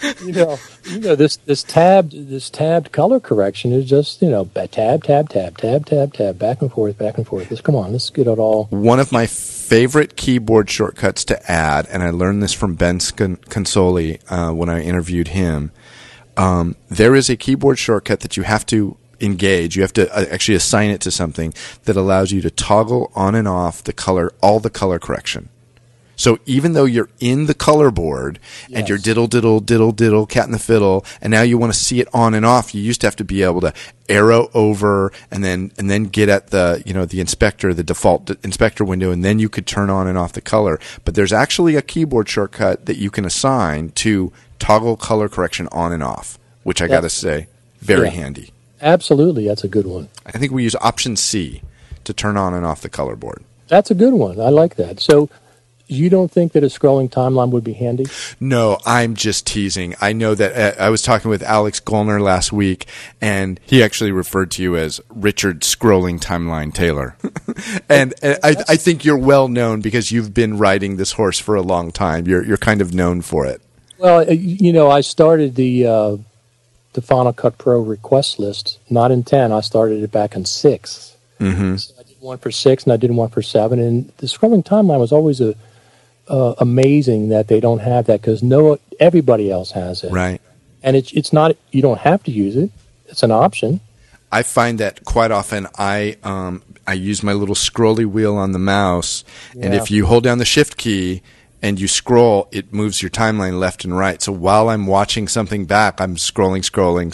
This tabbed color correction is just tab, back and forth. Come on, let's get it all. One of my favorite keyboard shortcuts to add, and I learned this from Ben Consoli when I interviewed him. There is a keyboard shortcut that you have to engage. You have to actually assign it to something that allows you to toggle on and off all the color correction. So even though you're in the color board and you're diddle, cat in the fiddle, and now you want to see it on and off, you used to have to be able to arrow over and then get at the inspector, the default inspector window, and then you could turn on and off the color. But there's actually a keyboard shortcut that you can assign to toggle color correction on and off, which I got to say, very handy. Absolutely, that's a good one. I think we use Option C to turn on and off the color board. That's a good one. I like that. So you don't think that a scrolling timeline would be handy? No, I'm just teasing. I know that I was talking with Alex Gollner last week, and he actually referred to you as Richard Scrolling Timeline Taylor. and I think you're well known because you've been riding this horse for a long time. You're kind of known for it. Well, I started the Final Cut Pro request list not in 10. I started it back in 6. Mm-hmm. So I did one for 6 and I did one for 7. And the scrolling timeline was always amazing that they don't have that because everybody else has it. Right. And it's not, you don't have to use it. It's an option. I find that quite often I use my little scrolly wheel on the mouse, and if you hold down the shift key and you scroll, it moves your timeline left and right. So while I'm watching something back, I'm scrolling,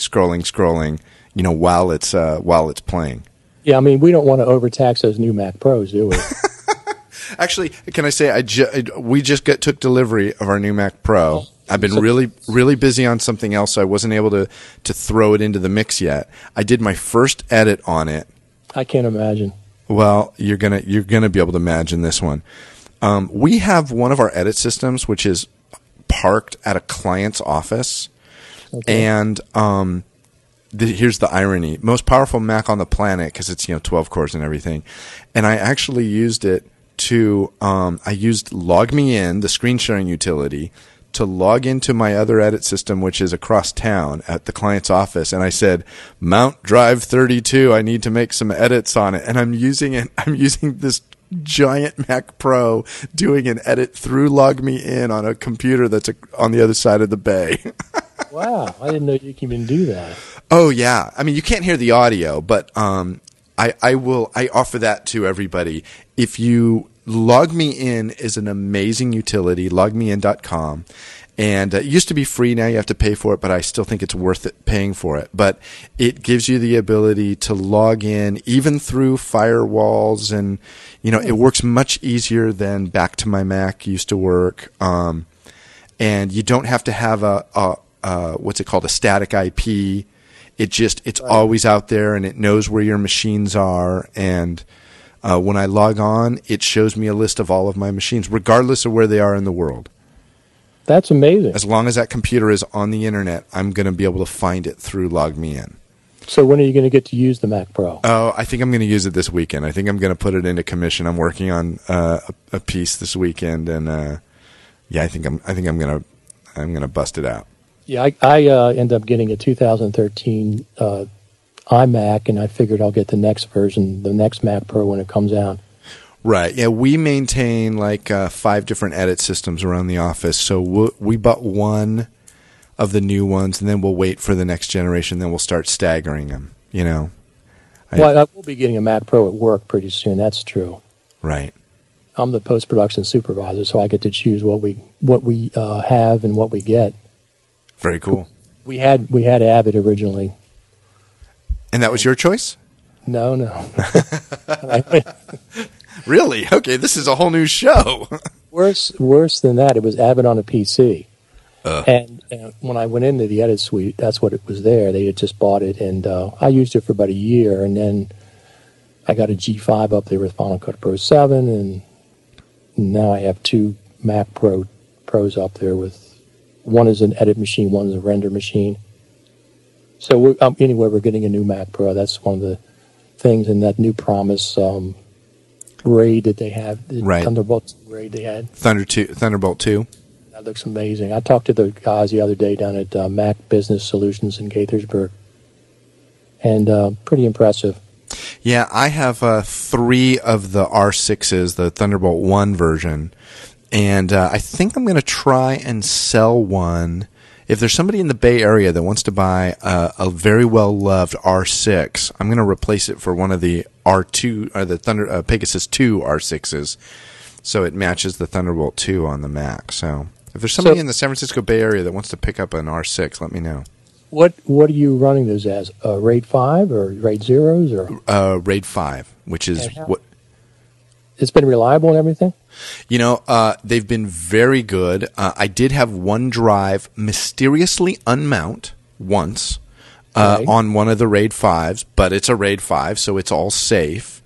while it's playing. Yeah, I mean, we don't want to overtax those new Mac Pros, do we? Actually, can I say we just took delivery of our new Mac Pro. I've been really, really busy on something else, so I wasn't able to throw it into the mix yet. I did my first edit on it. I can't imagine. Well, you're gonna be able to imagine this one. We have one of our edit systems which is parked at a client's office, and here's the irony: most powerful Mac on the planet because it's 12 cores and everything. And I actually used it to I used LogMeIn, the screen sharing utility, to log into my other edit system, which is across town at the client's office. And I said, Mount Drive 32, I need to make some edits on it. And I'm using this giant Mac Pro doing an edit through LogMeIn on a computer that's on the other side of the bay. Wow. I didn't know you could even do that. Oh, yeah. I mean, you can't hear the audio, but I offer that to everybody. If you LogMeIn is an amazing utility, logmein.com, And it used to be free. Now you have to pay for it, but I still think it's worth it paying for it. But it gives you the ability to log in even through firewalls, and it works much easier than Back to My Mac used to work. And you don't have to have a what's it called, a static IP. It's always out there, and it knows where your machines are. And when I log on, it shows me a list of all of my machines, regardless of where they are in the world. That's amazing. As long as that computer is on the internet, I'm going to be able to find it through LogMeIn. So when are you going to get to use the Mac Pro? Oh, I think I'm going to use it this weekend. I think I'm going to put it into commission. I'm working on a piece this weekend, and I think I'm going to bust it out. Yeah, I end up getting a 2013 iMac, and I figured I'll get the next version, the next Mac Pro, when it comes out. Right. Yeah, we maintain like 5 different edit systems around the office. So we bought one of the new ones, and then we'll wait for the next generation. Then we'll start staggering them. I will be getting a Mac Pro at work pretty soon. That's true. Right. I'm the post-production supervisor, so I get to choose what we have and what we get. Very cool. We had Avid originally. And that was your choice? No. Really? Okay, this is a whole new show. Worse than that, it was Avid on a PC. And when I went into the edit suite, that's what it was there. They had just bought it, and I used it for about a year, and then I got a G5 up there with Final Cut Pro 7, and now I have 2 Mac Pros up there with, one is an edit machine, one is a render machine. So anyway, we're getting a new Mac Pro. That's one of the things in that new Promise RAID that they have, the right. Thunderbolt RAID they had. Thunderbolt 2. That looks amazing. I talked to the guys the other day down at Mac Business Solutions in Gaithersburg, and pretty impressive. Yeah, I have 3 of the R6s, the Thunderbolt 1 version, and I think I'm going to try and sell one. If there's somebody in the Bay Area that wants to buy a very well-loved R6, I'm going to replace it for one of the R2 or the Pegasus 2 R6s, so it matches the Thunderbolt 2 on the Mac. So if there's somebody in the San Francisco Bay Area that wants to pick up an R6, let me know. What are you running those as? RAID 5 or RAID Zeros or? RAID 5, which is what. It's been reliable and everything? They've been very good. I did have one drive mysteriously unmount once on one of the RAID 5s, but it's a RAID 5, so it's all safe.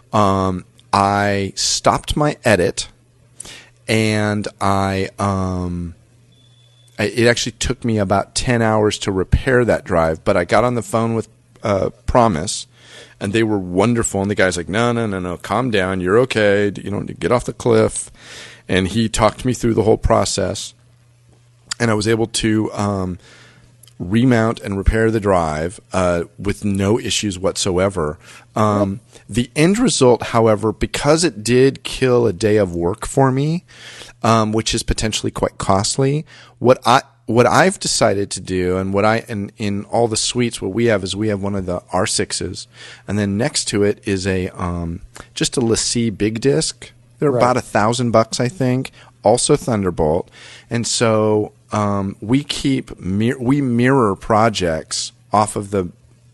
I stopped my edit, and it actually took me about 10 hours to repair that drive, but I got on the phone with Promise, and they were wonderful. And the guy's like, no, calm down. You're okay. You don't get off the cliff. And he talked me through the whole process. And I was able to remount and repair the drive with no issues whatsoever. The end result, however, because it did kill a day of work for me, which is potentially quite costly, what I've decided to do, and in all the suites, what we have is we have one of the R6s, and then next to it is just a LaCie big disc. They're about $1,000, I think. Also Thunderbolt, and so we mirror projects off of the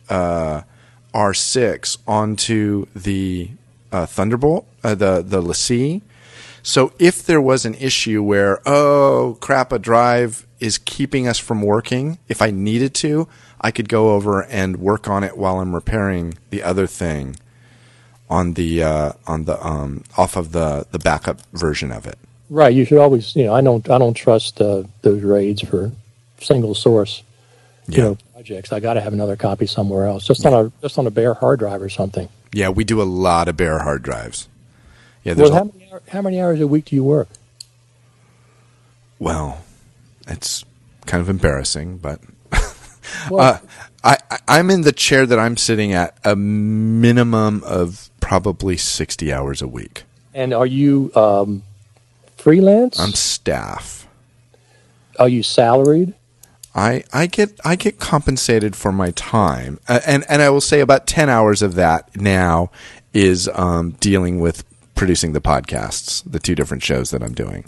R6 onto the Thunderbolt, the LaCie. So if there was an issue where, oh crap, a drive is keeping us from working, if I needed to, I could go over and work on it while I'm repairing the other thing on the off of the backup version of it. Right. You should always, I don't trust those RAIDs for single source, projects. I got to have another copy somewhere else, just on a bare hard drive or something. Yeah, we do a lot of bare hard drives. Yeah. How many hours a week do you work? Well, it's kind of embarrassing, but Well, I'm in the chair that I'm sitting at a minimum of probably 60 hours a week. And are you freelance? I'm staff. Are you salaried? I get compensated for my time, and I will say about 10 hours of that now is dealing with producing the podcasts, the 2 different shows that I'm doing.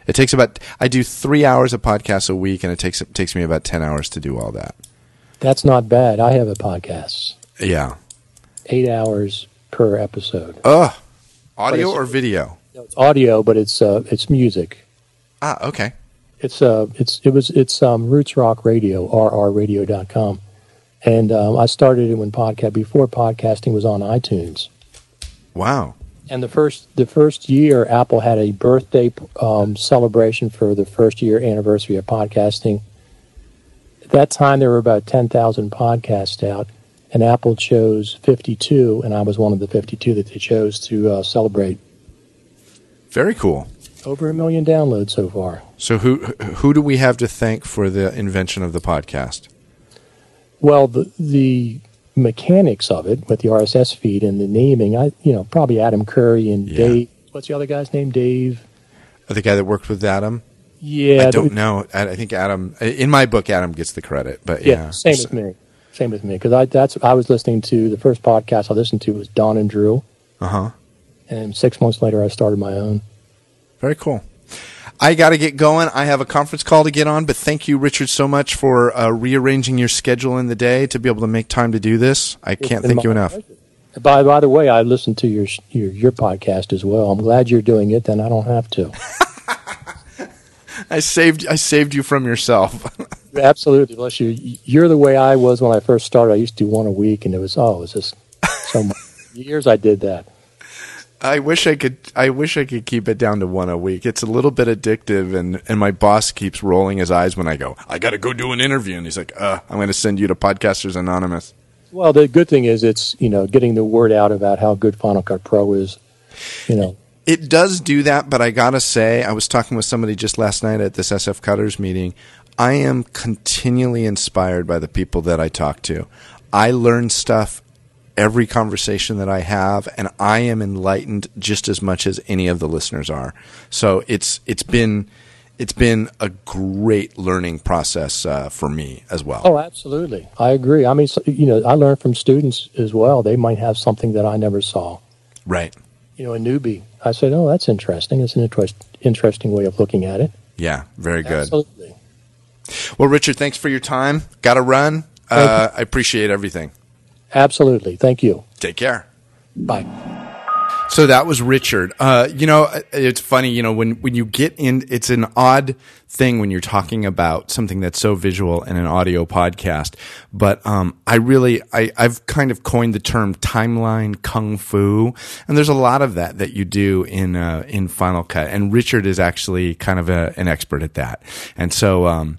It takes I do 3 hours of podcasts a week, and it takes me about 10 hours to do all that. That's not bad. I have a podcast. Yeah. 8 hours per episode. Audio or video? No, it's audio, but it's music. Okay. It's Roots Rock Radio, rrradio.com. And I started it before podcasting was on iTunes. Wow. And the first year, Apple had a birthday celebration for the first year anniversary of podcasting. At that time, there were about 10,000 podcasts out, and Apple chose 52, and I was one of the 52 that they chose to celebrate. Very cool. Over 1 million downloads so far. So who do we have to thank for the invention of the podcast? Well, the mechanics of it with the RSS feed and the naming, probably Adam Curry and Dave. What's the other guy's name? Dave? The guy that worked with Adam? Yeah. I don't know. I think Adam, in my book, Adam gets the credit, but yeah. Same with me. Because I was listening to, the first podcast I listened to was Don and Drew. Uh-huh. And 6 months later, I started my own. Very cool. I got to get going. I have a conference call to get on, but thank you, Richard, so much for rearranging your schedule in the day to be able to make time to do this. I can't thank you enough. By the way, I listened to your podcast as well. I'm glad you're doing it, then I don't have to. I saved you from yourself. Absolutely. Bless you. You're the way I was when I first started. I used to do one a week, and it was just so much. Years I did that. I wish I could keep it down to one a week. It's a little bit addictive, and my boss keeps rolling his eyes when I go, I got to go do an interview. And he's like, I'm going to send you to Podcasters Anonymous. Well, the good thing is it's, getting the word out about how good Final Cut Pro is, It does do that, but I got to say, I was talking with somebody just last night at this SF Cutters meeting. I am continually inspired by the people that I talk to. I learn stuff every conversation that I have, and I am enlightened just as much as any of the listeners are. So it's been a great learning process for me as well. Oh, absolutely. I agree. I mean, I learn from students as well. They might have something that I never saw. Right. A newbie. I said, oh, that's interesting. It's an interesting way of looking at it. Yeah, very good. Absolutely. Well, Richard, thanks for your time. Got to run. I appreciate everything. Absolutely. Thank you. Take care. Bye. So that was Richard. It's funny, when you get in, it's an odd thing when you're talking about something that's so visual in an audio podcast. But I've kind of coined the term timeline kung fu, and there's a lot of that you do in Final Cut. And Richard is actually kind of an expert at that. And so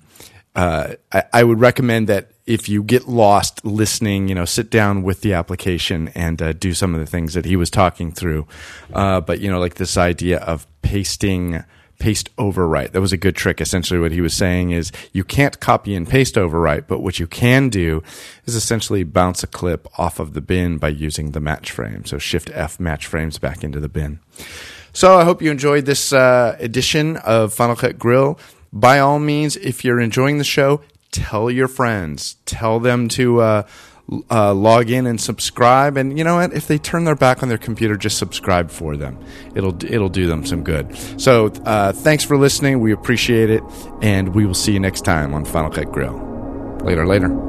I would recommend that if you get lost listening, sit down with the application and do some of the things that he was talking through. But like this idea of paste overwrite, that was a good trick. Essentially what he was saying is you can't copy and paste overwrite, but what you can do is essentially bounce a clip off of the bin by using the match frame. So Shift F match frames back into the bin. So I hope you enjoyed this edition of Final Cut Grill. By all means, if you're enjoying the show, tell your friends. Tell them to log in and subscribe. And you know what? If they turn their back on their computer, just subscribe for them. It'll do them some good. So thanks for listening. We appreciate it. And we will see you next time on Final Cut Grill. Later.